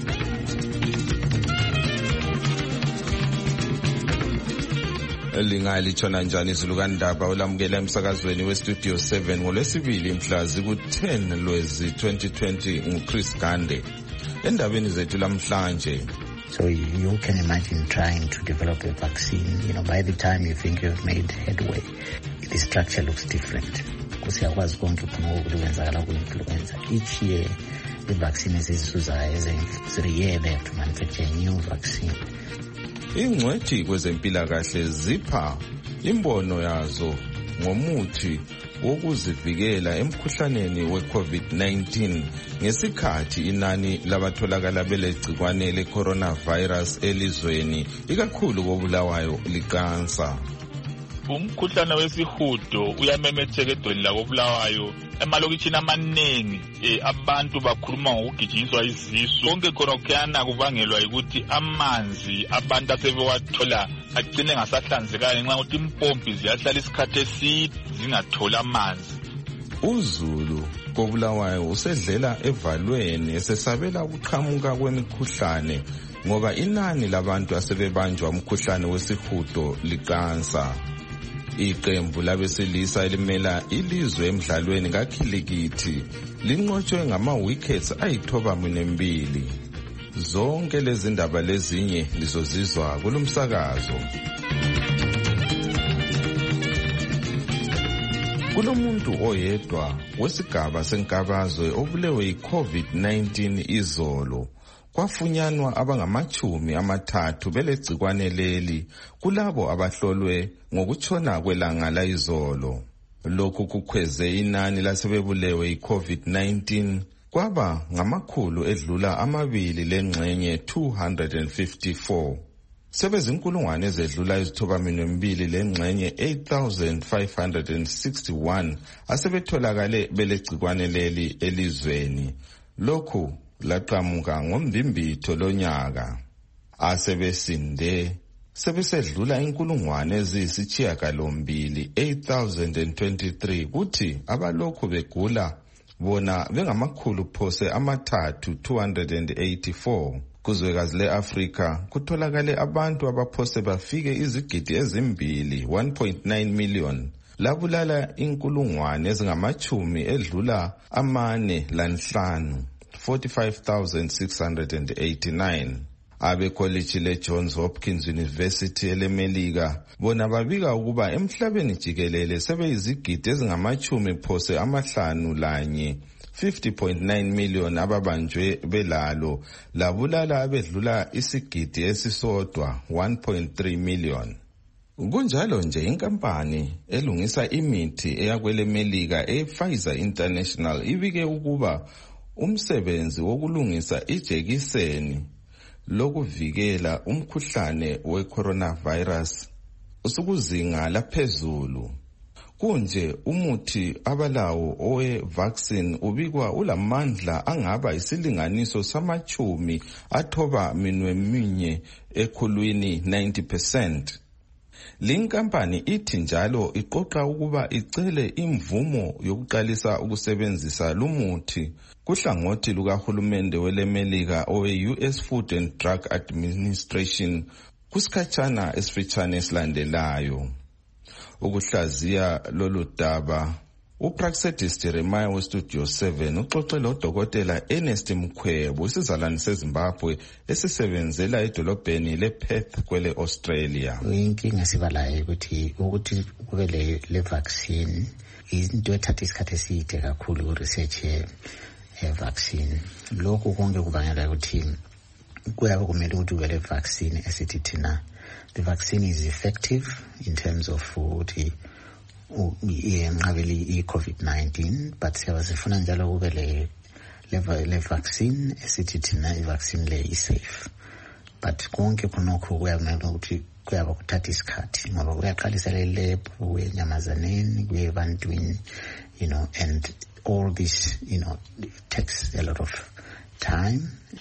Lingalithona njani izulu kandaba olamukela emsakazweni weStudio seven ngolwesibili mhla ziku ten Lwezi twenty twenty nguChris Gande. Endabeni zethu lamhlanje. So you can imagine trying to develop a vaccine. You know, by the time you think you've made headway, the structure looks different. Kusiyakwazi konke khona ukwenzakala ku-influenza. Each year, the vaccine is every year they have to manufacture a new vaccine. Ingcwethi kwezempilakahle zipha imbono yazo ngomuthi wokuzivikela emkhuhlaneni we-COVID nineteen ngesikhathi inani labatholakala belegcikwane le-coronavirus elizweni ikakhulu kobulawayo likansa. Umkhuhlane wesihudo uyamemetheka edolweni lakobulawayo emalokitshini amaningi. eh, abantu bakhuluma ngokugijinyiswa izisu. Konke khona kuyana kubangelwa ukuthi amanzi abantu asebewathola agcine ngasahlanzekanga ngenxa yokuthi impompi ziyahlala isikhathi eside zingathola amanzi. uZulu kobulawayo usedlela evalweni esesabela ukuqhamuka kwemikhuhlane ngoba inani labantu asebebanjwa umkhuhlane wesihudo likansa. Iqembu labesilisa elimela ilizwe emidlalweni kakhilikithi linqotshwe ngama-wickets ayithoba munembili. Zonke lezi ndaba lezinye lizozizwa kulumsakazo. Kulomuntu oyedwa wesigaba senkabazwe obulewe yi-COVID nineteen izolo. Kwafunyanwa abangamachumi amathathu belegcikwane leli kulabo abahlolwe ngokutshona kwelanga layizolo. Lokhu kukhweze inani lasebebulewe yi-COVID nineteen kwaba ngamakhulu edlula amabili lengxenye two hundred fifty-four. Sebezinkulungwane ezedlula izithoba minembili lengxenye eight thousand five hundred sixty-one asebetholakale belegcikwane leli elizweni. Lokhu laqhamuka ngombimbitho lonyaka. Asebesinde sebesedlula inkulungwane eziyisitshiyagalombili eight thousand twenty-three kuthi abalokhu begula bona bengamakhulu phose amathathu two hundred eighty-four. Kuzwekazi le-Afrika kutholakale abantu abaphose bafike izigidi ezimbili one point nine million. Labulala inkulungwane ezingamachumi edlula amane lanhlanu forty-five thousand six hundred eighty-nine. Abekholeji le-Johns Hopkins University elemelika bona babika ukuba emhlabeni jikelele sebeyizigidi ezingamachumi phose amahlanu lanye fifty point nine million ababanjwe belalo, labulala abedlula isigidi esisodwa one point three million. Kunjalo nje inkampani elungisa imithi eyakwelemelika e-Pfizer International ibike ukuba umsebenzi wokulungisa ijekiseni lokuvikela umkhuhlane we-coronavirus usukuzinga laphezulu. Kunje umuthi abalawo owe-vaccine ubikwa ulamandla angaba isilinganiso samachumi athoba minwe minye ekhulwini ninety percent. Linkampani ithi njalo iqoqa ukuba icele imvumo yokuqalisa ukusebenzisa lumuthi kuhlangothi lukahulumende welemelika owe-U S Food and Drug Administration kusikhatshana esifitshane esilandelayo. ukuhlaziya lolu daba upraxedis Jeremiah westudio seven uxoxe lodokotela Ernest Mkhwebo isizalwane seZimbabwe esisebenzela edolobheni lePerth kwele Australia. Inkinga sibalayo ukuthi ukuthi kube le le vaccine into ethatha isikhathi eside kakhulu ku research ye vaccine. Lokho konke kubangela ukuthi kuyabe kumele ukuthi ube le vaccine esithi thina the vaccine is effective in terms of ukuthi yenqabele i-COVID nineteen, but siyabasifuna njalo kube le le vaccine esithi thina i-vaccine le i-safe. But konke khonokho kuyamele ukuthi kuyaba kuthatha isikhathi ngoba kuyaqalisa le lab kuyenyamazaneni kuye ebantwini, you know, and all this, you know, takes a lot of time.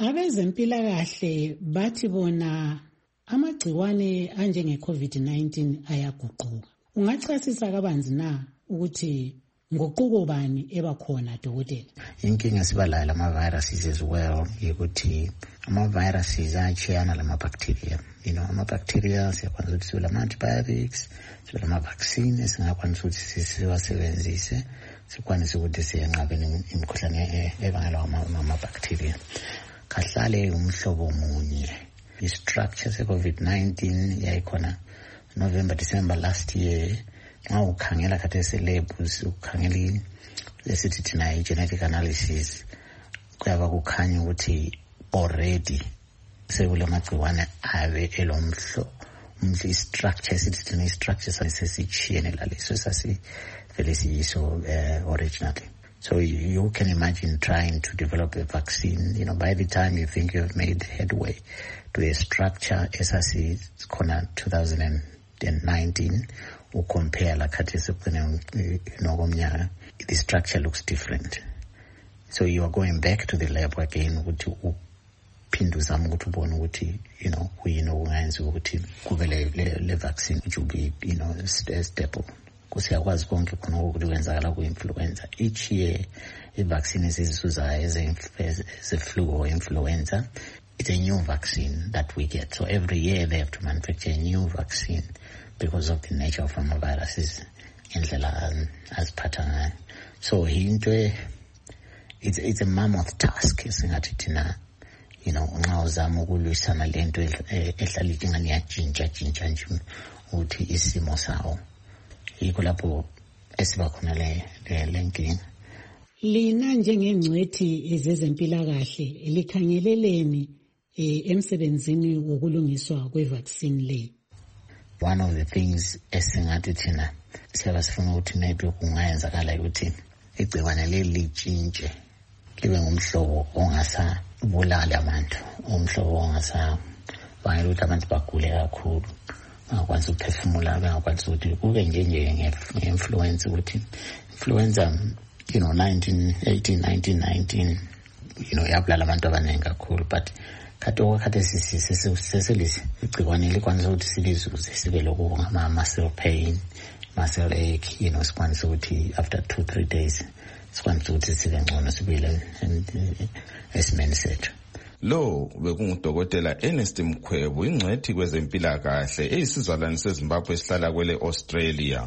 Abezempilakahle bathi bona amagciwane anjenge-COVID nineteen ayaguquka. Ungachasisa kabanzi na ukuthi ngoquko bani ebakhona dokotela? Inkinga sibalayo lama-viruses as well ukuthi ama-viruses ayachiyana lama-bacteria. You know, ama-bacteria siyakwanisa ukuthi sibe lama-antibiotics, sibe lama-vaccine esingakwanisa ukuthi siwasebenzise sikwanise ukuthi siyenqabele imikhuhlane ebangelwa ngama-bacteria. Kahlale umhlobo munye. I-structure se-COVID nineteen yayikhona November, December last year. Now ukhangela khathesi labs ukhangela lesithi thina i-genetic analysis kuyaba kukhanya ukuthi already sekule magciwane abe elomhlo umhlo i-structure sithi thina i-structure sasesitshiyene laleso sasivele siyiso originally. So you, you can imagine trying to develop a vaccine, you know, by the time you think you've made headway to a structure esasi khona two thousand nineteen u compare la khathesi nokomnyaka, the structure looks different. So you are going back to the lab again ukuthi uphinde uzame ukuthi ubone ukuthi, you know, kuyini okungayenza ukuthi kube le le vaccine which will be, you know, stable. Kusiyakwazi konke khona ukuthi kwenzakala ku-influenza. Each year i-vaccine esizisuzayo eze-flu or influenza, it's a new vaccine that we get. So every year they have to manufacture a new vaccine because of the nature of viruses indlela aziphatha ngayo. So into it's it's a mammoth task esingathi thina, you know, nxa uzama ukulwisana lento ehlala ingani yajintsha jintsha nje ukuthi isimo sawo yikho lapho esiba khona le lenkinga. Lina njengengcwethi ezezempilakahle likhangeleleni emsebenzini wokulungiswa kwe-vaccine le? One of the things esingathi thina siyaba sifuna ukuthi maybe kungayenzakala ukuthi igciwane leli litshintshe libe ngumhlobo ongasabulali abantu, umhlobo ongasabangela ukuthi abantu bagule kakhulu, bangakwanisa ukuphefumula, bangakwanisa ukuthi kube njenje nge-influenza ukuthi influenza, you know, nineteen eighteen nineteen nineteen, you know, yabulala abantu abaningi kakhulu, but khathi okhathi seselisi igciwane likwanisa ukuthi silizuze sibe lokhu ngama-muscle pain, muscle ache, you know, sikwanisa ukuthi after two three days sikwanisa ukuthi sibe ngcono sibile esimeni sethu. Lo bekungudokotela Ernest Mkhwebo, ingcwethi kwezempilakahle eyisizalwane seZimbabwe esihlala kwele Australia.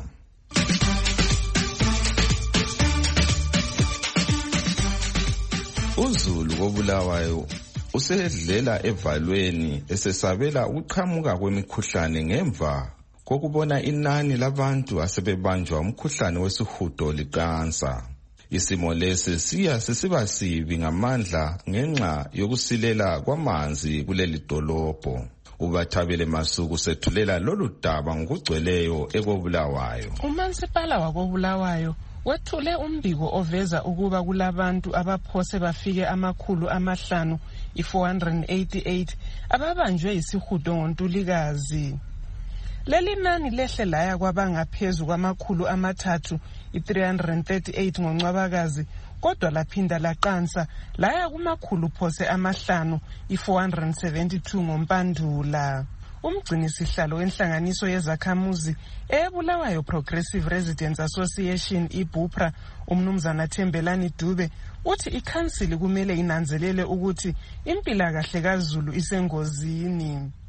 uZulu koBulawayo usedlela evalweni esesabela ukuqhamuka kwemikhuhlane ngemva kokubona inani labantu asebebanjwa umkhuhlane wesihudo liqansa. Isimo lesi siya sisiba sibi ngamandla ngenxa yokusilela kwamanzi kuleli dolobho. Ubathabele Masuku sethulela lolu daba ngokugcweleyo ekoBulawayo. Umansipala wakoBulawayo wethule umbiko oveza ukuba kulabantu abaphose bafike amakhulu amahlanu i-four hundred eighty-eight ababanjwe yisihudo ngoNtulikazi. Leli nani lehle laya kwabangaphezu kwamakhulu amathathu i-three hundred thirty-eight ngoNcwabakazi, kodwa laphinda laqansa laya kumakhulu phose amahlanu i-four hundred seventy-two ngoMpandula. Umgcini sihlalo wenhlanganiso yezakhamuzi eBulawayo Progressive Residents Association iBupra, umnumzana Thembelani Dube, uthi ikhansili kumele inanzelele ukuthi impilakahle kaZulu isengozini.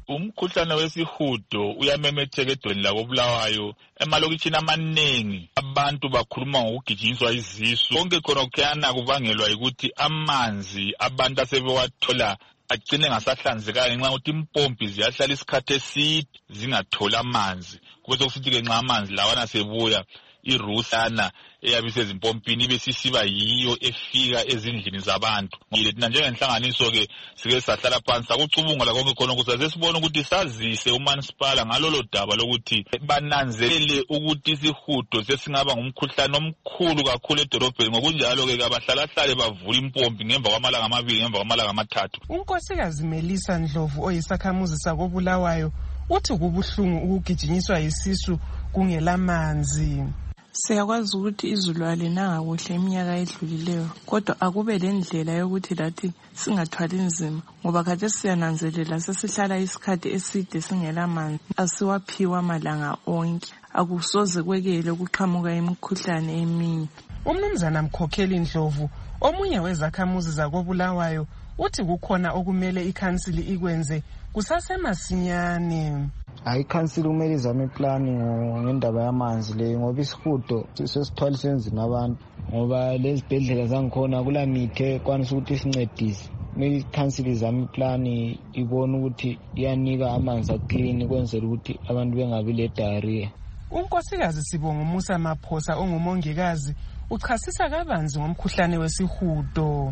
umkhuhlane wesihudo uyamemetheka edolweni lakobulawayo emalokitshini amaningi. Abantu bakhuluma ngokugijinyiswa izisu. Konke khona kuyana kubangelwa ukuthi amanzi abantu asebewathola agcine ngasahlanzekanga ngenxa yokuthi impompi ziyahlala isikhathi eside zingathola amanzi. Kube sokusithi ke nxa amanzi lawana sebuya irusana eyabe isezimpompini ibe sisiba yiyo efika ezindlini zabantu. Thina njengenhlanganiso ke sike sahlala phansi sakucubungula konke khona ukuze sesibone ukuthi sazise uMansipala ngalolo daba lokuthi bananzelele ukuthi isihudo sesingaba ngumkhuhlane omkhulu kakhulu edolobheni. Ngokunjalo ke abahlalahlale bavula impompi ngemva kwamalanga amabili ngemva kwamalanga amathathu. Unkosikazi Melisa Ndlovu oyisakhamuzi sakobulawayo uthi kubuhlungu ukugijinyiswa yisisu kungelamanzi. Siyakwazi ukuthi izulu alinanga kuhle iminyaka edlulileyo, kodwa akube lendlela yokuthi lathi singathwali nzima ngoba kade siyananzelela sesihlala isikhathi eside singela manzi, asiwaphiwa amalanga onke, akusoze kwekele ukuqhamuka imikhuhlane eminye. Umnumzana Mkhokheli Ndlovu omunye wezakhamuzi zakobulawayo uthi kukhona okumele ikhansili ikwenze kusasemasinyane. Hayi ikhansili kumele izame iplani ngendaba yamanzi le ngoba isihudo sesithwalise nzima abantu ngoba lezi bhedlela zangikhona kula mithe kwanisa ukuthi isincedise. Kumele ikhansili izame iplani ibone ukuthi iyanika amanzi aclean kwenzela ukuthi abantu bengabi le diarrhea. Unkosikazi Sibongo Musa Maphosa ongumongikazi uchasisa kabanzi ngomkhuhlane wesihudo.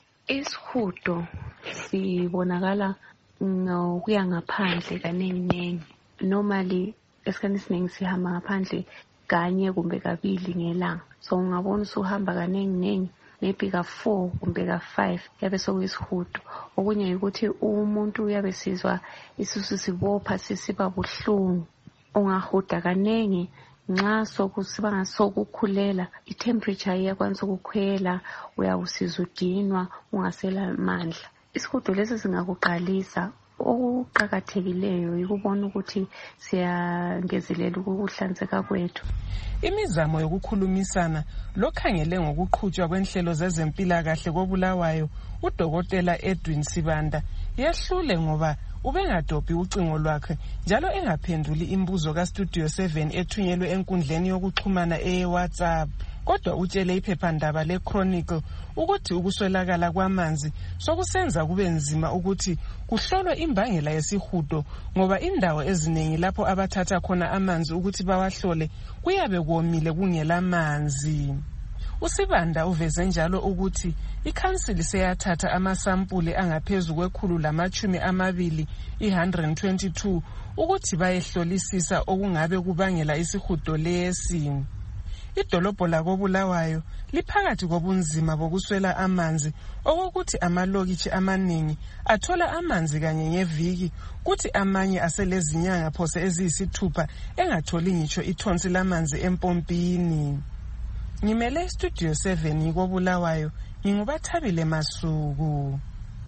Isihudo sibonakala ngokuya ngaphandle kaningi. Normally esikhathini esiningi sihamba ngaphandle kanye kumbe kabili ngelanga. So ungabona usuhamba kaningi maybe ka four kumbe ka five yabe sokuyisihudo. Okunye ukuthi umuntu uyabe sizwa isisu sibopha sisiba buhlungu. Ungahuda kaningi nxa sokusiba ngasokukhulela i-temperature iyakwanisa ukukhwela, uyawusizwa udinwa ungasela amandla. Isihudo lesi singakuqalisa. Okuqakathekileyo yikubona ukuthi siyangezelela ukuhlanzeka kwethu. Imizamo yokukhulumisana lokhangele ngokuqhutshwa kwenhlelo zezempilakahle kobulawayo uDokotela Edwin Sibanda yehlule ngoba ubengadobhi ucingo lwakhe njalo engaphenduli imbuzo kaStudio seven ethunyelwe enkundleni yokuxhumana eWhatsApp. Kodwa utshele iphephandaba leChronicle ukuthi ukuswelakala kwamanzi sokusenza kube nzima ukuthi kuhlolwe imbangela yesihudo ngoba indawo eziningi lapho abathatha khona amanzi ukuthi bawahlole kuyabe komile kungela manzi. Usibanda uveze njalo ukuthi ikhansili seyathatha amasampule angaphezulu kwekhulu lamachumi amabili one hundred twenty-two ukuthi bayehlolisisa okungabe kubangela isihudo lesi. Idolobho lakobulawayo liphakathi kobunzima bokuswela amanzi okokuthi amalokitshi amaningi athola amanzi kanye ngeviki kuthi amanye aselezinyanga phose eziyisithupha engatholi ngitsho ithonsi lamanzi empompini. Ngimele Studio seven kobulawayo ngingubathabile Masuku.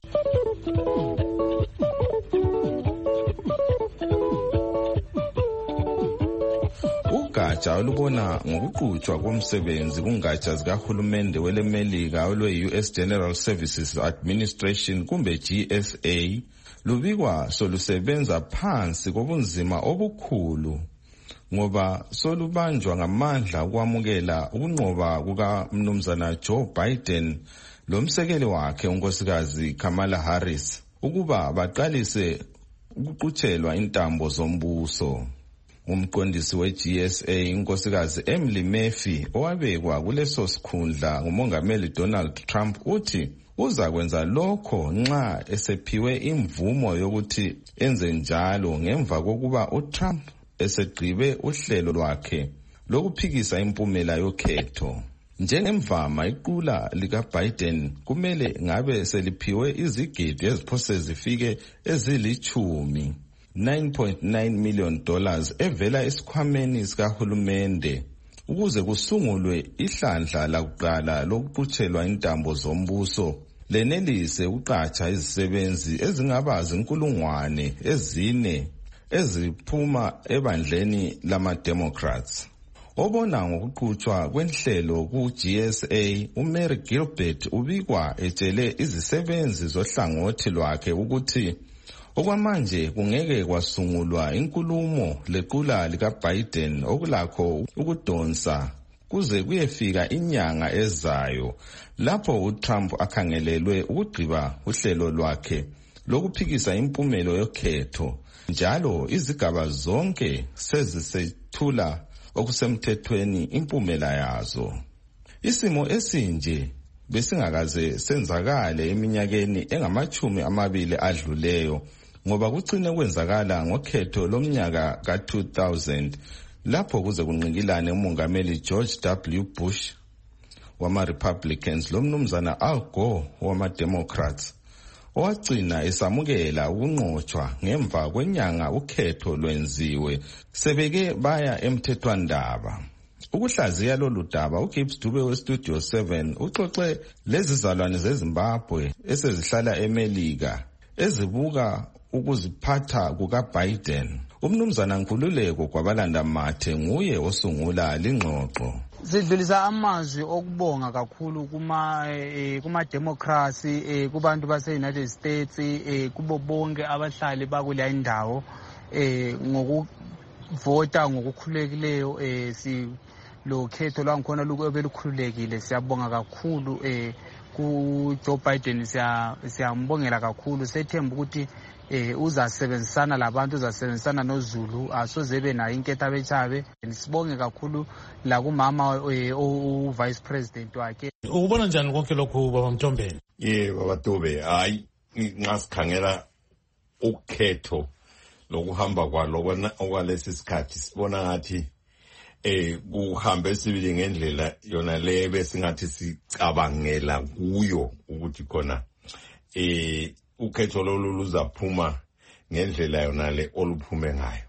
Ugatsha olubona ngokuqhutshwa komsebenzi kungatsha zikahulumende welemelika olwe-U S General Services Administration kumbe G S A lubikwa solusebenza phansi kobunzima obukhulu ngoba solubanjwa ngamandla ukwamukela ukunqoba kukaMnumzana Joe Biden lomsekeli wakhe unkosikazi Kamala Harris ukuba baqalise ukuqhutshelwa intambo zombuso. Umqondisi we-G S A unkosikazi Emily Murphy owabekwa kuleso sikhundla ngumongameli Donald Trump uthi uza kwenza lokho nxa esephiwe imvumo yokuthi enze njalo ngemva kokuba uTrump esegqibe uhlelo lwakhe lokuphikisa impumela yokhetho. Njengemvama iqula likaBiden kumele ngabe seliphiwe izigidi eziphose zifike ezilichumi nine point nine million dollars evela esikhwameni sikahulumende ukuze kusungulwe ihlandla lakuqala lokuqhutshelwa intambo zombuso lenelise ukuqatsha izisebenzi ezingaba zinkulungwane ezine eziphuma ebandleni lama-Democrats. Obona ngokuqhutshwa kwenhlelo ku-G S A uMary Gilbert ubikwa etshele izisebenzi zohlangothi lwakhe ukuthi Okwamanje kungeke kwasungulwa inkulumo lequla likaBiden okulakho ukudonsa kuze kuyefika inyanga ezayo lapho uTrump akhangelelwe ukugqiba uhlelo lwakhe lokuphikisa impumelo yokhetho, njalo izigaba zonke sezisethula okusemthethweni impumela yazo. Isimo esinje besingakaze senzakale eminyakeni engamachumi amabili adluleyo ngoba kucine kwenzakala ngokhetho lomnyaka ka two thousand lapho kuze kunqikilane umongameli George W. Bush wama-Republicans lomnumzana Al Gore wama-Democrats owagcina esamukela ukunqotshwa ngemva kwenyanga ukhetho lwenziwe sebeke baya emthethwandaba. Ukuhlaziya lolu daba uGibbs Dube weStudio seven uxoxe lezizalwane zeZimbabwe esezihlala eMelika ezibuka ukuziphatha kukaBiden. Umnumzana Nkululeko kwabalanda mathe nguye osungula lingxoxo. Sidlulisa amazwi okubonga kakhulu kuma eh, kuma democracy eh, kubantu base United States eh, kubo bonke abahlali bakule ndawo eh, ngokuvota ngokukhululekileyo eh, si lo khetho lwangikhona lukhululekile. Siyabonga kakhulu eh, ku Joe Biden, siyambongela kakhulu. Sethemba ukuthi eh uzasebenzisana labantu, uzasebenzisana noZulu, asozebe nayo inketho abechabe. Sibonge kakhulu la kumama u Vice President wakhe. Ubona njani konke lokhu baba Mtombeni? Ye baba Tobe, hayi ngasikhangela ukhetho lokuhamba kwalo okwalesi sikhathi sibona ngathi eh kuhambe sibili ngendlela yona le besingathi sicabangela kuyo ukuthi khona eh ukhetho lolu luzaphuma ngendlela yona le oluphume ngayo.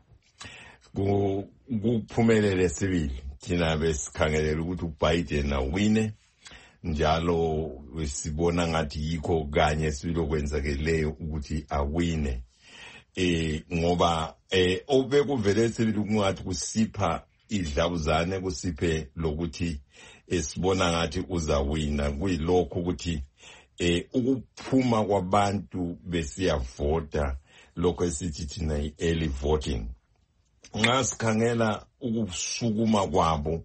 Kuphumelele sibili thina besikhangelela ukuthi uBiden awine, njalo sibona ngathi yikho kanye sibilo kwenzakeleyo ukuthi awine. Eh ngoba eh obekuvele sibili kungathi kusipha idlabuzane, kusiphe lokuthi esibona ngathi uzawina, kuyilokho ukuthi eh ukuphuma kwabantu besiyavota, lokho esithi thina early voting. Nxa sikhangela ukusukuma kwabo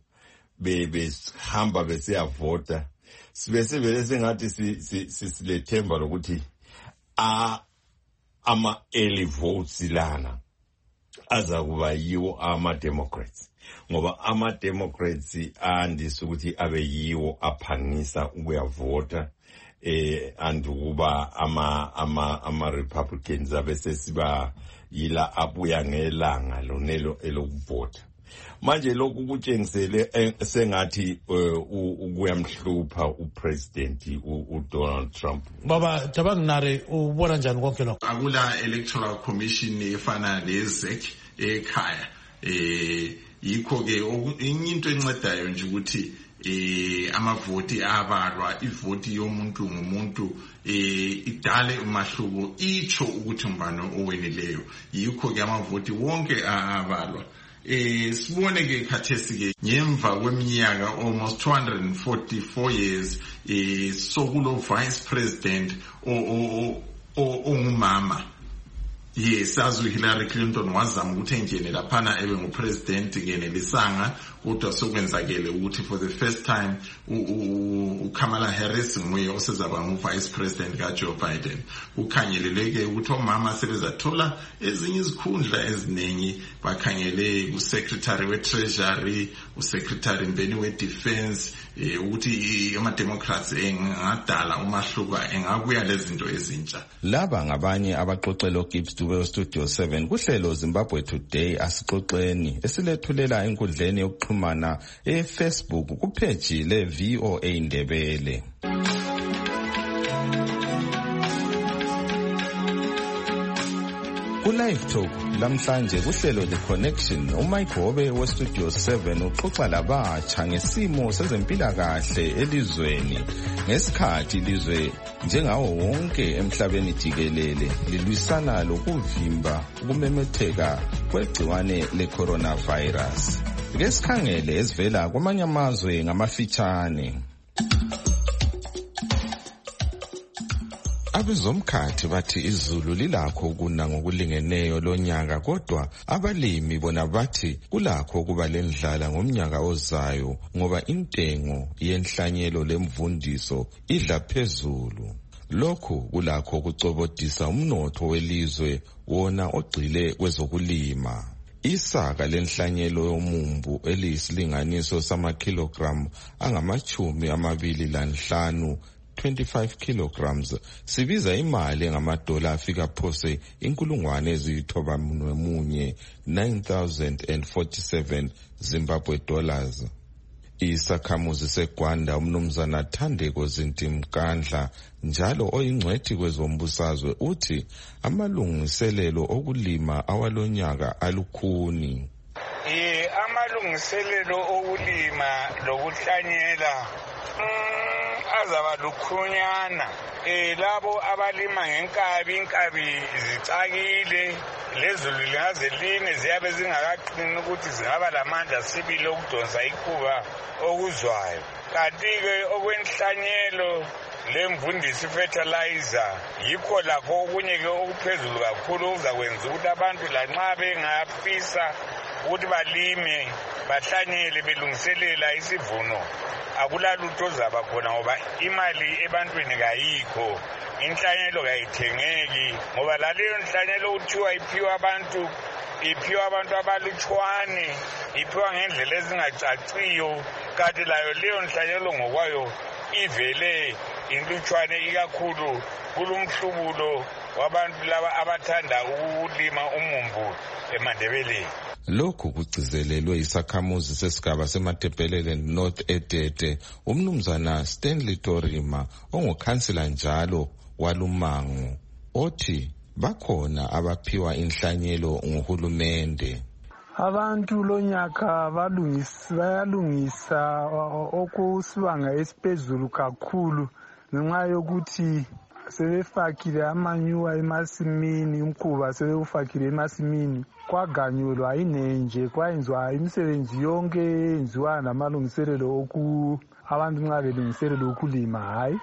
bebehamba besiyavota, sibe sivele sengathi silethemba lokuthi a ama early votes lana azakuba yiwo ama Democrats, ngoba ama Democrats andisa ukuthi abe yiwo aphangisa ukuyavota eh andukuba ama ama ama Republicans abesesiba yila abuya ngelanga lonelo elokuvota. Manje lokhu kutshengisele sengathi ukuyamhlupha upresident uDonald Trump. Baba Tabanginare, ubona njani konke lokho? Akula electoral commission efana leZec ekhaya, eh yikho ke into encedayo nje ukuthi eh amavoti abalwa, ivoti yomuntu ngumuntu eh idale umahluko, icho ukuthi mbano owenileyo. Yikho ke amavoti wonke abalwa. Eh sibone ke khathesi ke ngemva kweminyaka almost two hundred forty-four years eh sokulo vice president o o o ongumama. Yes, azu Hillary Clinton wazama ukuthi engene laphana ebe ngupresident ngenelisanga, kodwa sokwenzakele ukuthi for the first time uKamala Harris nguye osezaba ngu-vice president kaJoe Biden. Kukhangeleleke ukuthi omama sebezathola ezinye izikhundla eziningi, bakhangele ku-secretary we-treasury, u-secretary mbeni we-defense, ukuthi ama-democrats engadala umahluko, engabuya lezinto ezintsha. Laba ngabanye abaxoxelo Gibbs Dube Studio seven kuhlelo Zimbabwe Today asixoxeni esilethulela enkundleni yokuxhumana eFacebook kupage le V O A Ndebele. Ku-Live Talk lamhlanje kuhlelo The Connection, uMike Hobe weStudio seven uxoxa labatsha ngesimo sezempilakahle elizweni ngesikhathi ilizwe njengawo wonke emhlabeni jikelele lilwisana lokuvimba ukumemetheka kwegciwane le-coronavirus. Ke sikhangele ezivela kwamanye amazwe ngamafitshane. Abezomkhathi bathi izulu lilakho ukuna ngokulingeneyo lonyaka, kodwa abalimi bona bathi kulakho ukuba lendlala ngomnyaka ozayo ngoba intengo yenhlanyelo lemvundiso idla phezulu. Lokhu kulakho ukucobodisa umnotho welizwe wona ogxile kwezokulima. Isaka lenhlanyelo yomumbu eliyisilinganiso samakilogram angamachumi amabili lanhlanu twenty-five kilograms sibiza imali engamadola afika phose inkulungwane eziyithoba munye nine thousand forty-seven Zimbabwe dollars. Isakhamuzi seGwanda umnumzana Thandeko Zintimkandla njalo oyingcwethi kwezombusazwe uthi amalungiselelo okulima awalonyaka alukhuni. Eh amalungiselelo okulima lokuhlanyela azaba lukhunyana. Eh labo abalima ngenkabi inkabi zicakile lezulu lingaze line ziyabe zingakaqini ukuthi zingaba lamandla sibili okudonsa ikhuba okuzwayo. Kanti-ke okwenhlanyelo lemvundisi fertilizer yikho lakho okunye-ke okuphezulu kakhulu okuzakwenza ukuthi abantu lanxa bengafisa ukuthi balime bahlanyele belungiselela isivuno akulalutho zaba khona ngoba imali ebantwini kayikho, inhlanyelo kayithengeki ngoba laleyo nhlanyelo kuthiwa iphiwa abantu iphiwa abantu abalutshwane, iphiwa ngendlela ezingacaciyo, kanti layo leyo nhlanyelo ngokwayo ivele intutshwane ikakhulu kulumhlubulo wabantu laba abathanda ukulima umumbu eMandebeleni. Lokhu kugcizelelwe isakhamuzi sesigaba seMatebelele North Edede umnumzana Stanley Torima ongukhansila njalo walumango othi bakhona abaphiwa inhlanyelo nguhulumende. Abantu lonyaka balungisa bayalungisa okusibanga esiphezulu kakhulu ngenxa yokuthi sebefakile amanyuwa emasimini, umkhuba sebewufakile emasimini, kwaganyulwa inenje, kwayenziwa imisebenzi yonke enziwa namalungiselelo oku abantu nxa belungiselelo ukulima. Hayi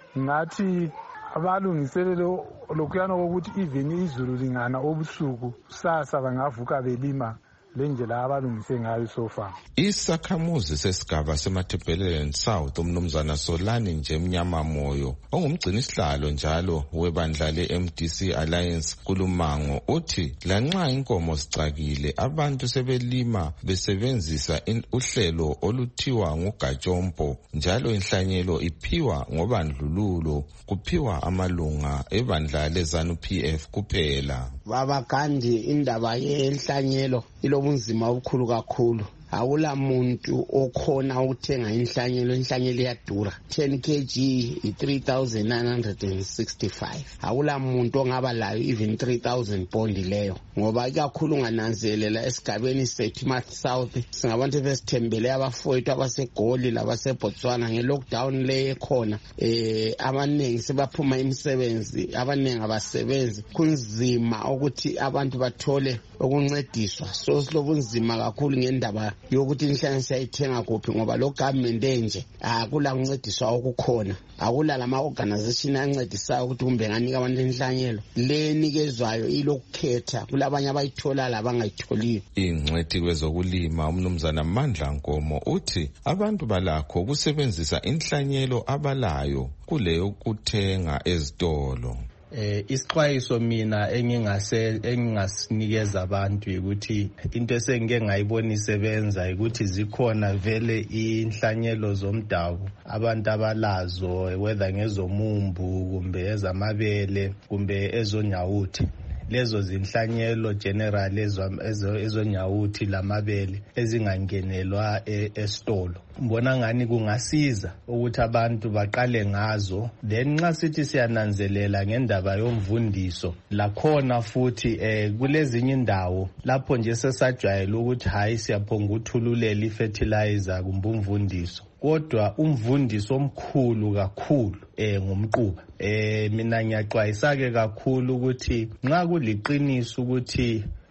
ngathi abalungiselelo lokuyana ukuthi even izulu lingana obusuku sasa bangavuka belima lenjela abalungise ngayo sofa. Isakhamuzi sesigaba seMatebelele South umnumzana Solani nje mnyama moyo ongumgcini sihlalo njalo webandla le-M D C Alliance kulumango uthi lanxa inkomo sicakile abantu sebelima besebenzisa uhlelo oluthiwa nguGajompo njalo inhlanyelo iphiwa ngobandlululo kuphiwa amalunga ebandla leZANU P F kuphela. Babagandi indaba yenhlanyelo ilobunzima obukhulu kakhulu. Awula muntu okhona ukuthenga inhlanyelo, inhlanyelo iyadura. ten kilograms i three thousand nine hundred sixty-five. Awula muntu ongaba layo even three thousand pound leyo. Ngoba ikakhulu ngananzelela esigabeni sethu North South singabantu besithembele abafowethu abaseGoli labaseBotswana ngelockdown le ekhona. Eh abanengi sebaphuma imisebenzi, abanengi abasebenzi. Kunzima ukuthi abantu bathole ukuncediswa. So silobunzima kakhulu ngendaba yokuthi inhlanyelo siyayithenga kuphi ngoba lo government enje akula kuncediswa okukhona. Akula lama organization ancedisayo ukuthi kumbe nganika abantu inhlanyelo. Le nikezwayo ilokukhetha kulabanye abayithola labangayitholiyo. Ingcwethi kwezokulima umnumzana Mandla Nkomo uthi abantu balakho ukusebenzisa inhlanyelo abalayo kuleyo kuthenga ezitolo. Eh isixwayiso mina engingase engingasinikeza abantu ukuthi into esengike ngayibona isebenza ukuthi zikhona vele inhlanyelo zomdabu abantu abalazo whether ngezomumbu kumbe ezamabele kumbe ezonyawuthi. Lezo zinhlanyelo general ezo ezonyawuthi lamabele ezingangenelwa esitolo. Mbona ngani kungasiza ukuthi abantu baqale ngazo, then nxa sithi siyananzelela ngendaba yomvundiso lakhona futhi eh kulezinye indawo lapho nje sesajwayela ukuthi hayi siyaphonga uthululela ifertilizer kumbe umvundiso, kodwa umvundiso omkhulu kakhulu eh ngumquba. Eh mina ngiyaxwayisa ke kakhulu ukuthi nxa kuliqiniso ukuthi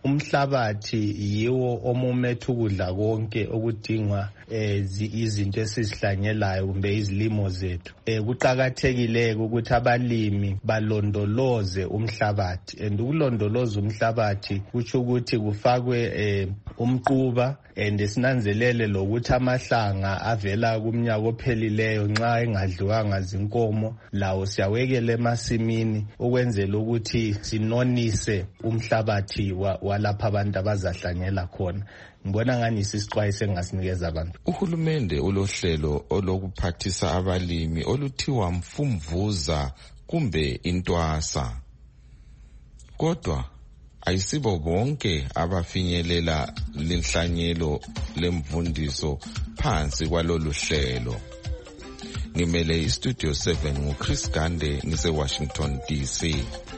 umhlabathi yiwo omumetha ukudla konke okudingwa eh, izinto esizihlanyelayo kumbe izilimo zethu. Eh, kuqakathekile ukuthi abalimi balondoloze umhlabathi, and ukulondoloza umhlabathi kutsho ukuthi kufakwe eh, umquba and sinanzelele lokuthi amahlanga avela kumnyaka ophelileyo nxa engadliwanga zinkomo lawo siyawekela emasimini ukwenzela ukuthi sinonise umhlabathi walapha abantu abazahlanyela khona. Ngibona ngani isixwayiso engasinikeza abantu. Uhulumende ulohlelo olokuphathisa abalimi oluthiwa mfumvuza kumbe intwasa. Kodwa ayisibo bonke abafinyelela lenhlanyelo lemvundiso phansi kwalolu hlelo. Ngimele iStudio seven nguChris Gande ngise Washington D C.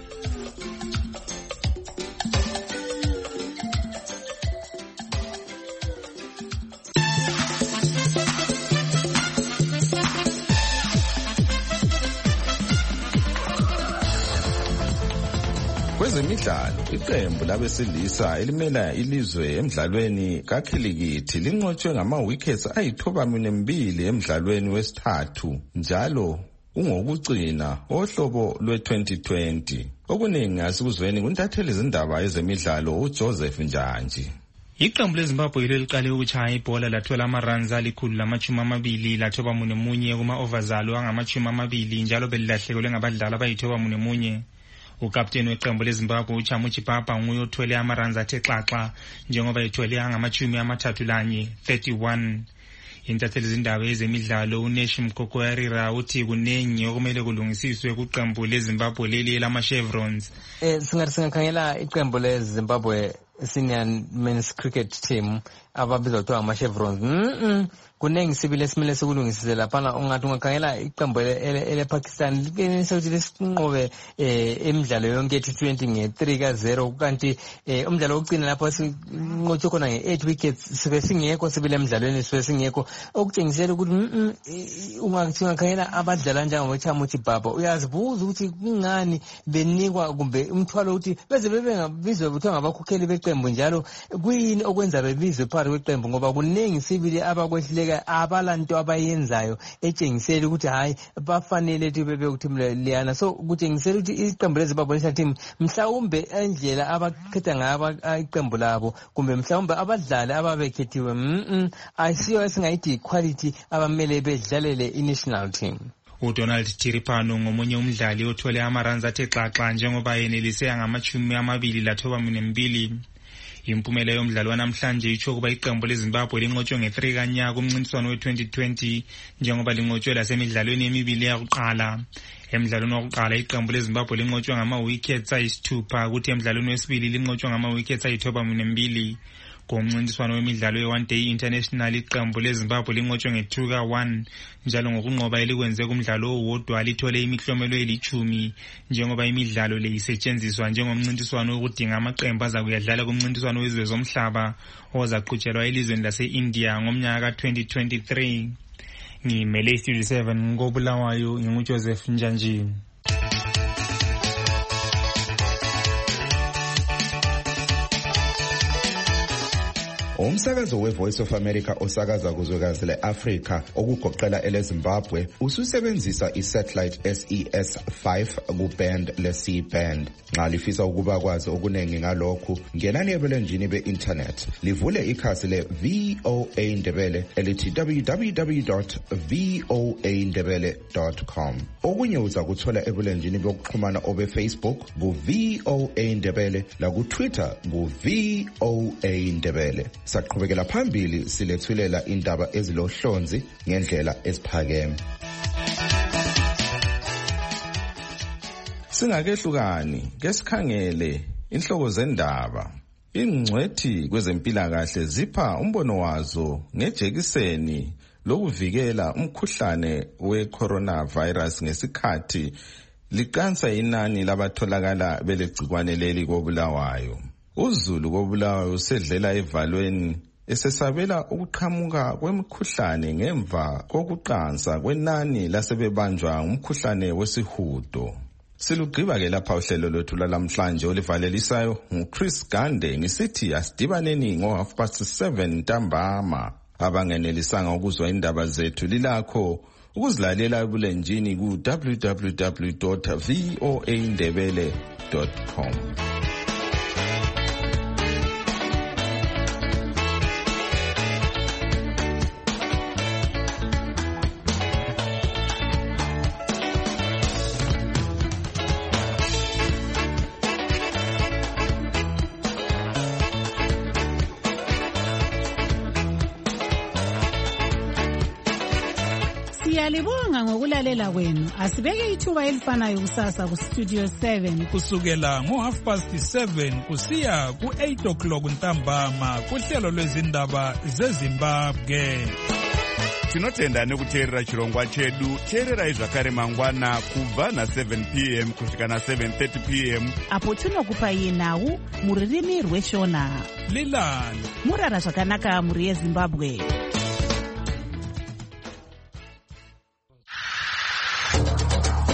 Kwezemidlalo, iqembu labesilisa elimela ilizwe emidlalweni kakhilikithi linqotshwe ngama-wickets ayithoba minembili emidlalweni wesithathu njalo ungokugcina ohlobo lwe-twenty twenty. Okuningi asikuzweni kuntatheli izindaba ezemidlalo uJoseph Njanji. Iqembu leZimbabwe liqale ukutshaya ibhola lathola ama-runs alikhulu lamachumi amabili lathoba munemunye kuma-overs angamachumi amabili njalo belilahlekelwe ngabadlali abayithoba munemunye. Ukapteni weqembu leZimbabwe uChamuchi Papa nguye othwele ama-runs athe xaxa njengoba ethwele angamachumi amathathu lanye thirty-one. Intatheli izindaba ezemidlalo uNesh Mkokoyarira uthi kunengi okumele kulungisiswe kuqembu leZimbabwe leli lama-chevrons. Eh singathi singakhangela iqembu leZimbabwe senior men's cricket team ababizwa kuthiwa ngama-chevrons. Mhm kunengi sibile simele sokulungisisela laphana ungathi ungakhangela iqembu ele-Pakistan likenisa ukuthi lisinqobe eh emidlalo yonke T twenty nge-three ka zero kanti eh umdlalo wokugcina lapho sinqotshwe khona nge-eight wickets sibe singekho sibile emidlalweni sibe singekho okutshengisela ukuthi ungathi ungakhangela abadlala njengoChamuchi Papa uyazibuza ukuthi kungani benikwa kumbe umthwalo ukuthi beze bebe ngabizwe kuthiwa ngabakhokheli beqembu njalo kuyini okwenza bebizwe phakathi kweqembu ngoba kunengi sibile abakwehluleka abalanto abayenzayo etshengisela ukuthi hayi bafanele ukuthi bebe ukuthi liyana. So kutshengisela ukuthi iqembu leZimbabwe national team mhlawumbe endlela abakhetha ngayo iqembu labo kumbe mhlawumbe abadlali ababekhethiwe mhm ayisiyo esingayithi quality abamele bedlalele i-national team. uDonald Tiripano ngomunye umdlali othole ama-runs athe xaxa njengoba yenelise angamachumi amabili lathoba minembili. Impumela yomdlalo wanamhlanje itsho ukuba iqembu leZimbabwe linqotshwe nge-three kanyaka kumncintiswano we-twenty twenty njengoba linqotshwe lasemidlalweni emibili yakuqala. Emidlalweni wokuqala iqembu leZimbabwe linqotshwe ngama-wickets ayisithupha kuthi emidlalweni wesibili linqotshwe ngama-wickets ayithoba minembili. Kumncintiswano wemidlalo ye-one day international iqembu leZimbabwe linqotshwe nge-two ka one njalo ngokunqoba elikwenze kumdlalo owodwa lithole imihlomelo elithumi njengoba imidlalo le isetshenziswa njengomncintiswano wokudinga amaqembu azakuyadlala kumncintiswano wezwe zomhlaba ozaqhutshelwa elizweni lase-India ngomnyaka ka twenty twenty-three. Ngimele iStudio seven ngobulawayo nginguJoseph Njanji. Umsakazo weVoice of America osakaza kuzwekazi le-Afrika okugoqela eleZimbabwe ususebenzisa i-satellite S E S five ku-band le-C band. Nxa lifisa ukuba kwazi okunengi ngalokhu ngenani ebulenjini be-internet livule ikhasi le-V O A Ndebele elithi w w w dot voa ndebele dot com. Okunye uza kuthola ebulenjini bokuxhumana obe-Facebook ku-V O A Ndebele laku-Twitter ku-V O A Ndebele. Saqhubekela phambili silethulela indaba ezilohlonzi ngendlela esiphakeme. Singakehlukani ke sikhangele inhloko zendaba. Ingcwethi kwezempilakahle zipha umbono wazo ngejekiseni lokuvikela umkhuhlane we-coronavirus ngesikhathi liqansa inani labatholakala belegcikwane leli koBulawayo. uZulu koBulawayo usedlela evalweni esesabela ukuqhamuka kwemikhuhlane ngemva kokuqansa kwenani lasebebanjwa umkhuhlane wesihudo. Silugqiba-ke lapha uhlelo lwethu lalamhlanje olivalelisayo nguChris Gande ngisithi asidibaneni ngo-half past seven ntambama. Abangenelisanga ukuzwa indaba zethu lilakho ukuzilalela ebulenjini ku w w w dot voa indebele dot com. Siyalibonga ngokulalela kwenu. Asibeke ithuba elifanayo kusasa ku Studio seven kusukela ngo half past seven kusiya ku eight o'clock ntambama kuhlelo lwezindaba zeZimbabwe. Tinotenda nekuteerera chirongwa chedu. Teererai zvakare mangwana kubva na seven p m kusvika na seven thirty p m apo tinokupai nhau muririmi rweshona. Lilani murara zvakanaka muri yeZimbabwe.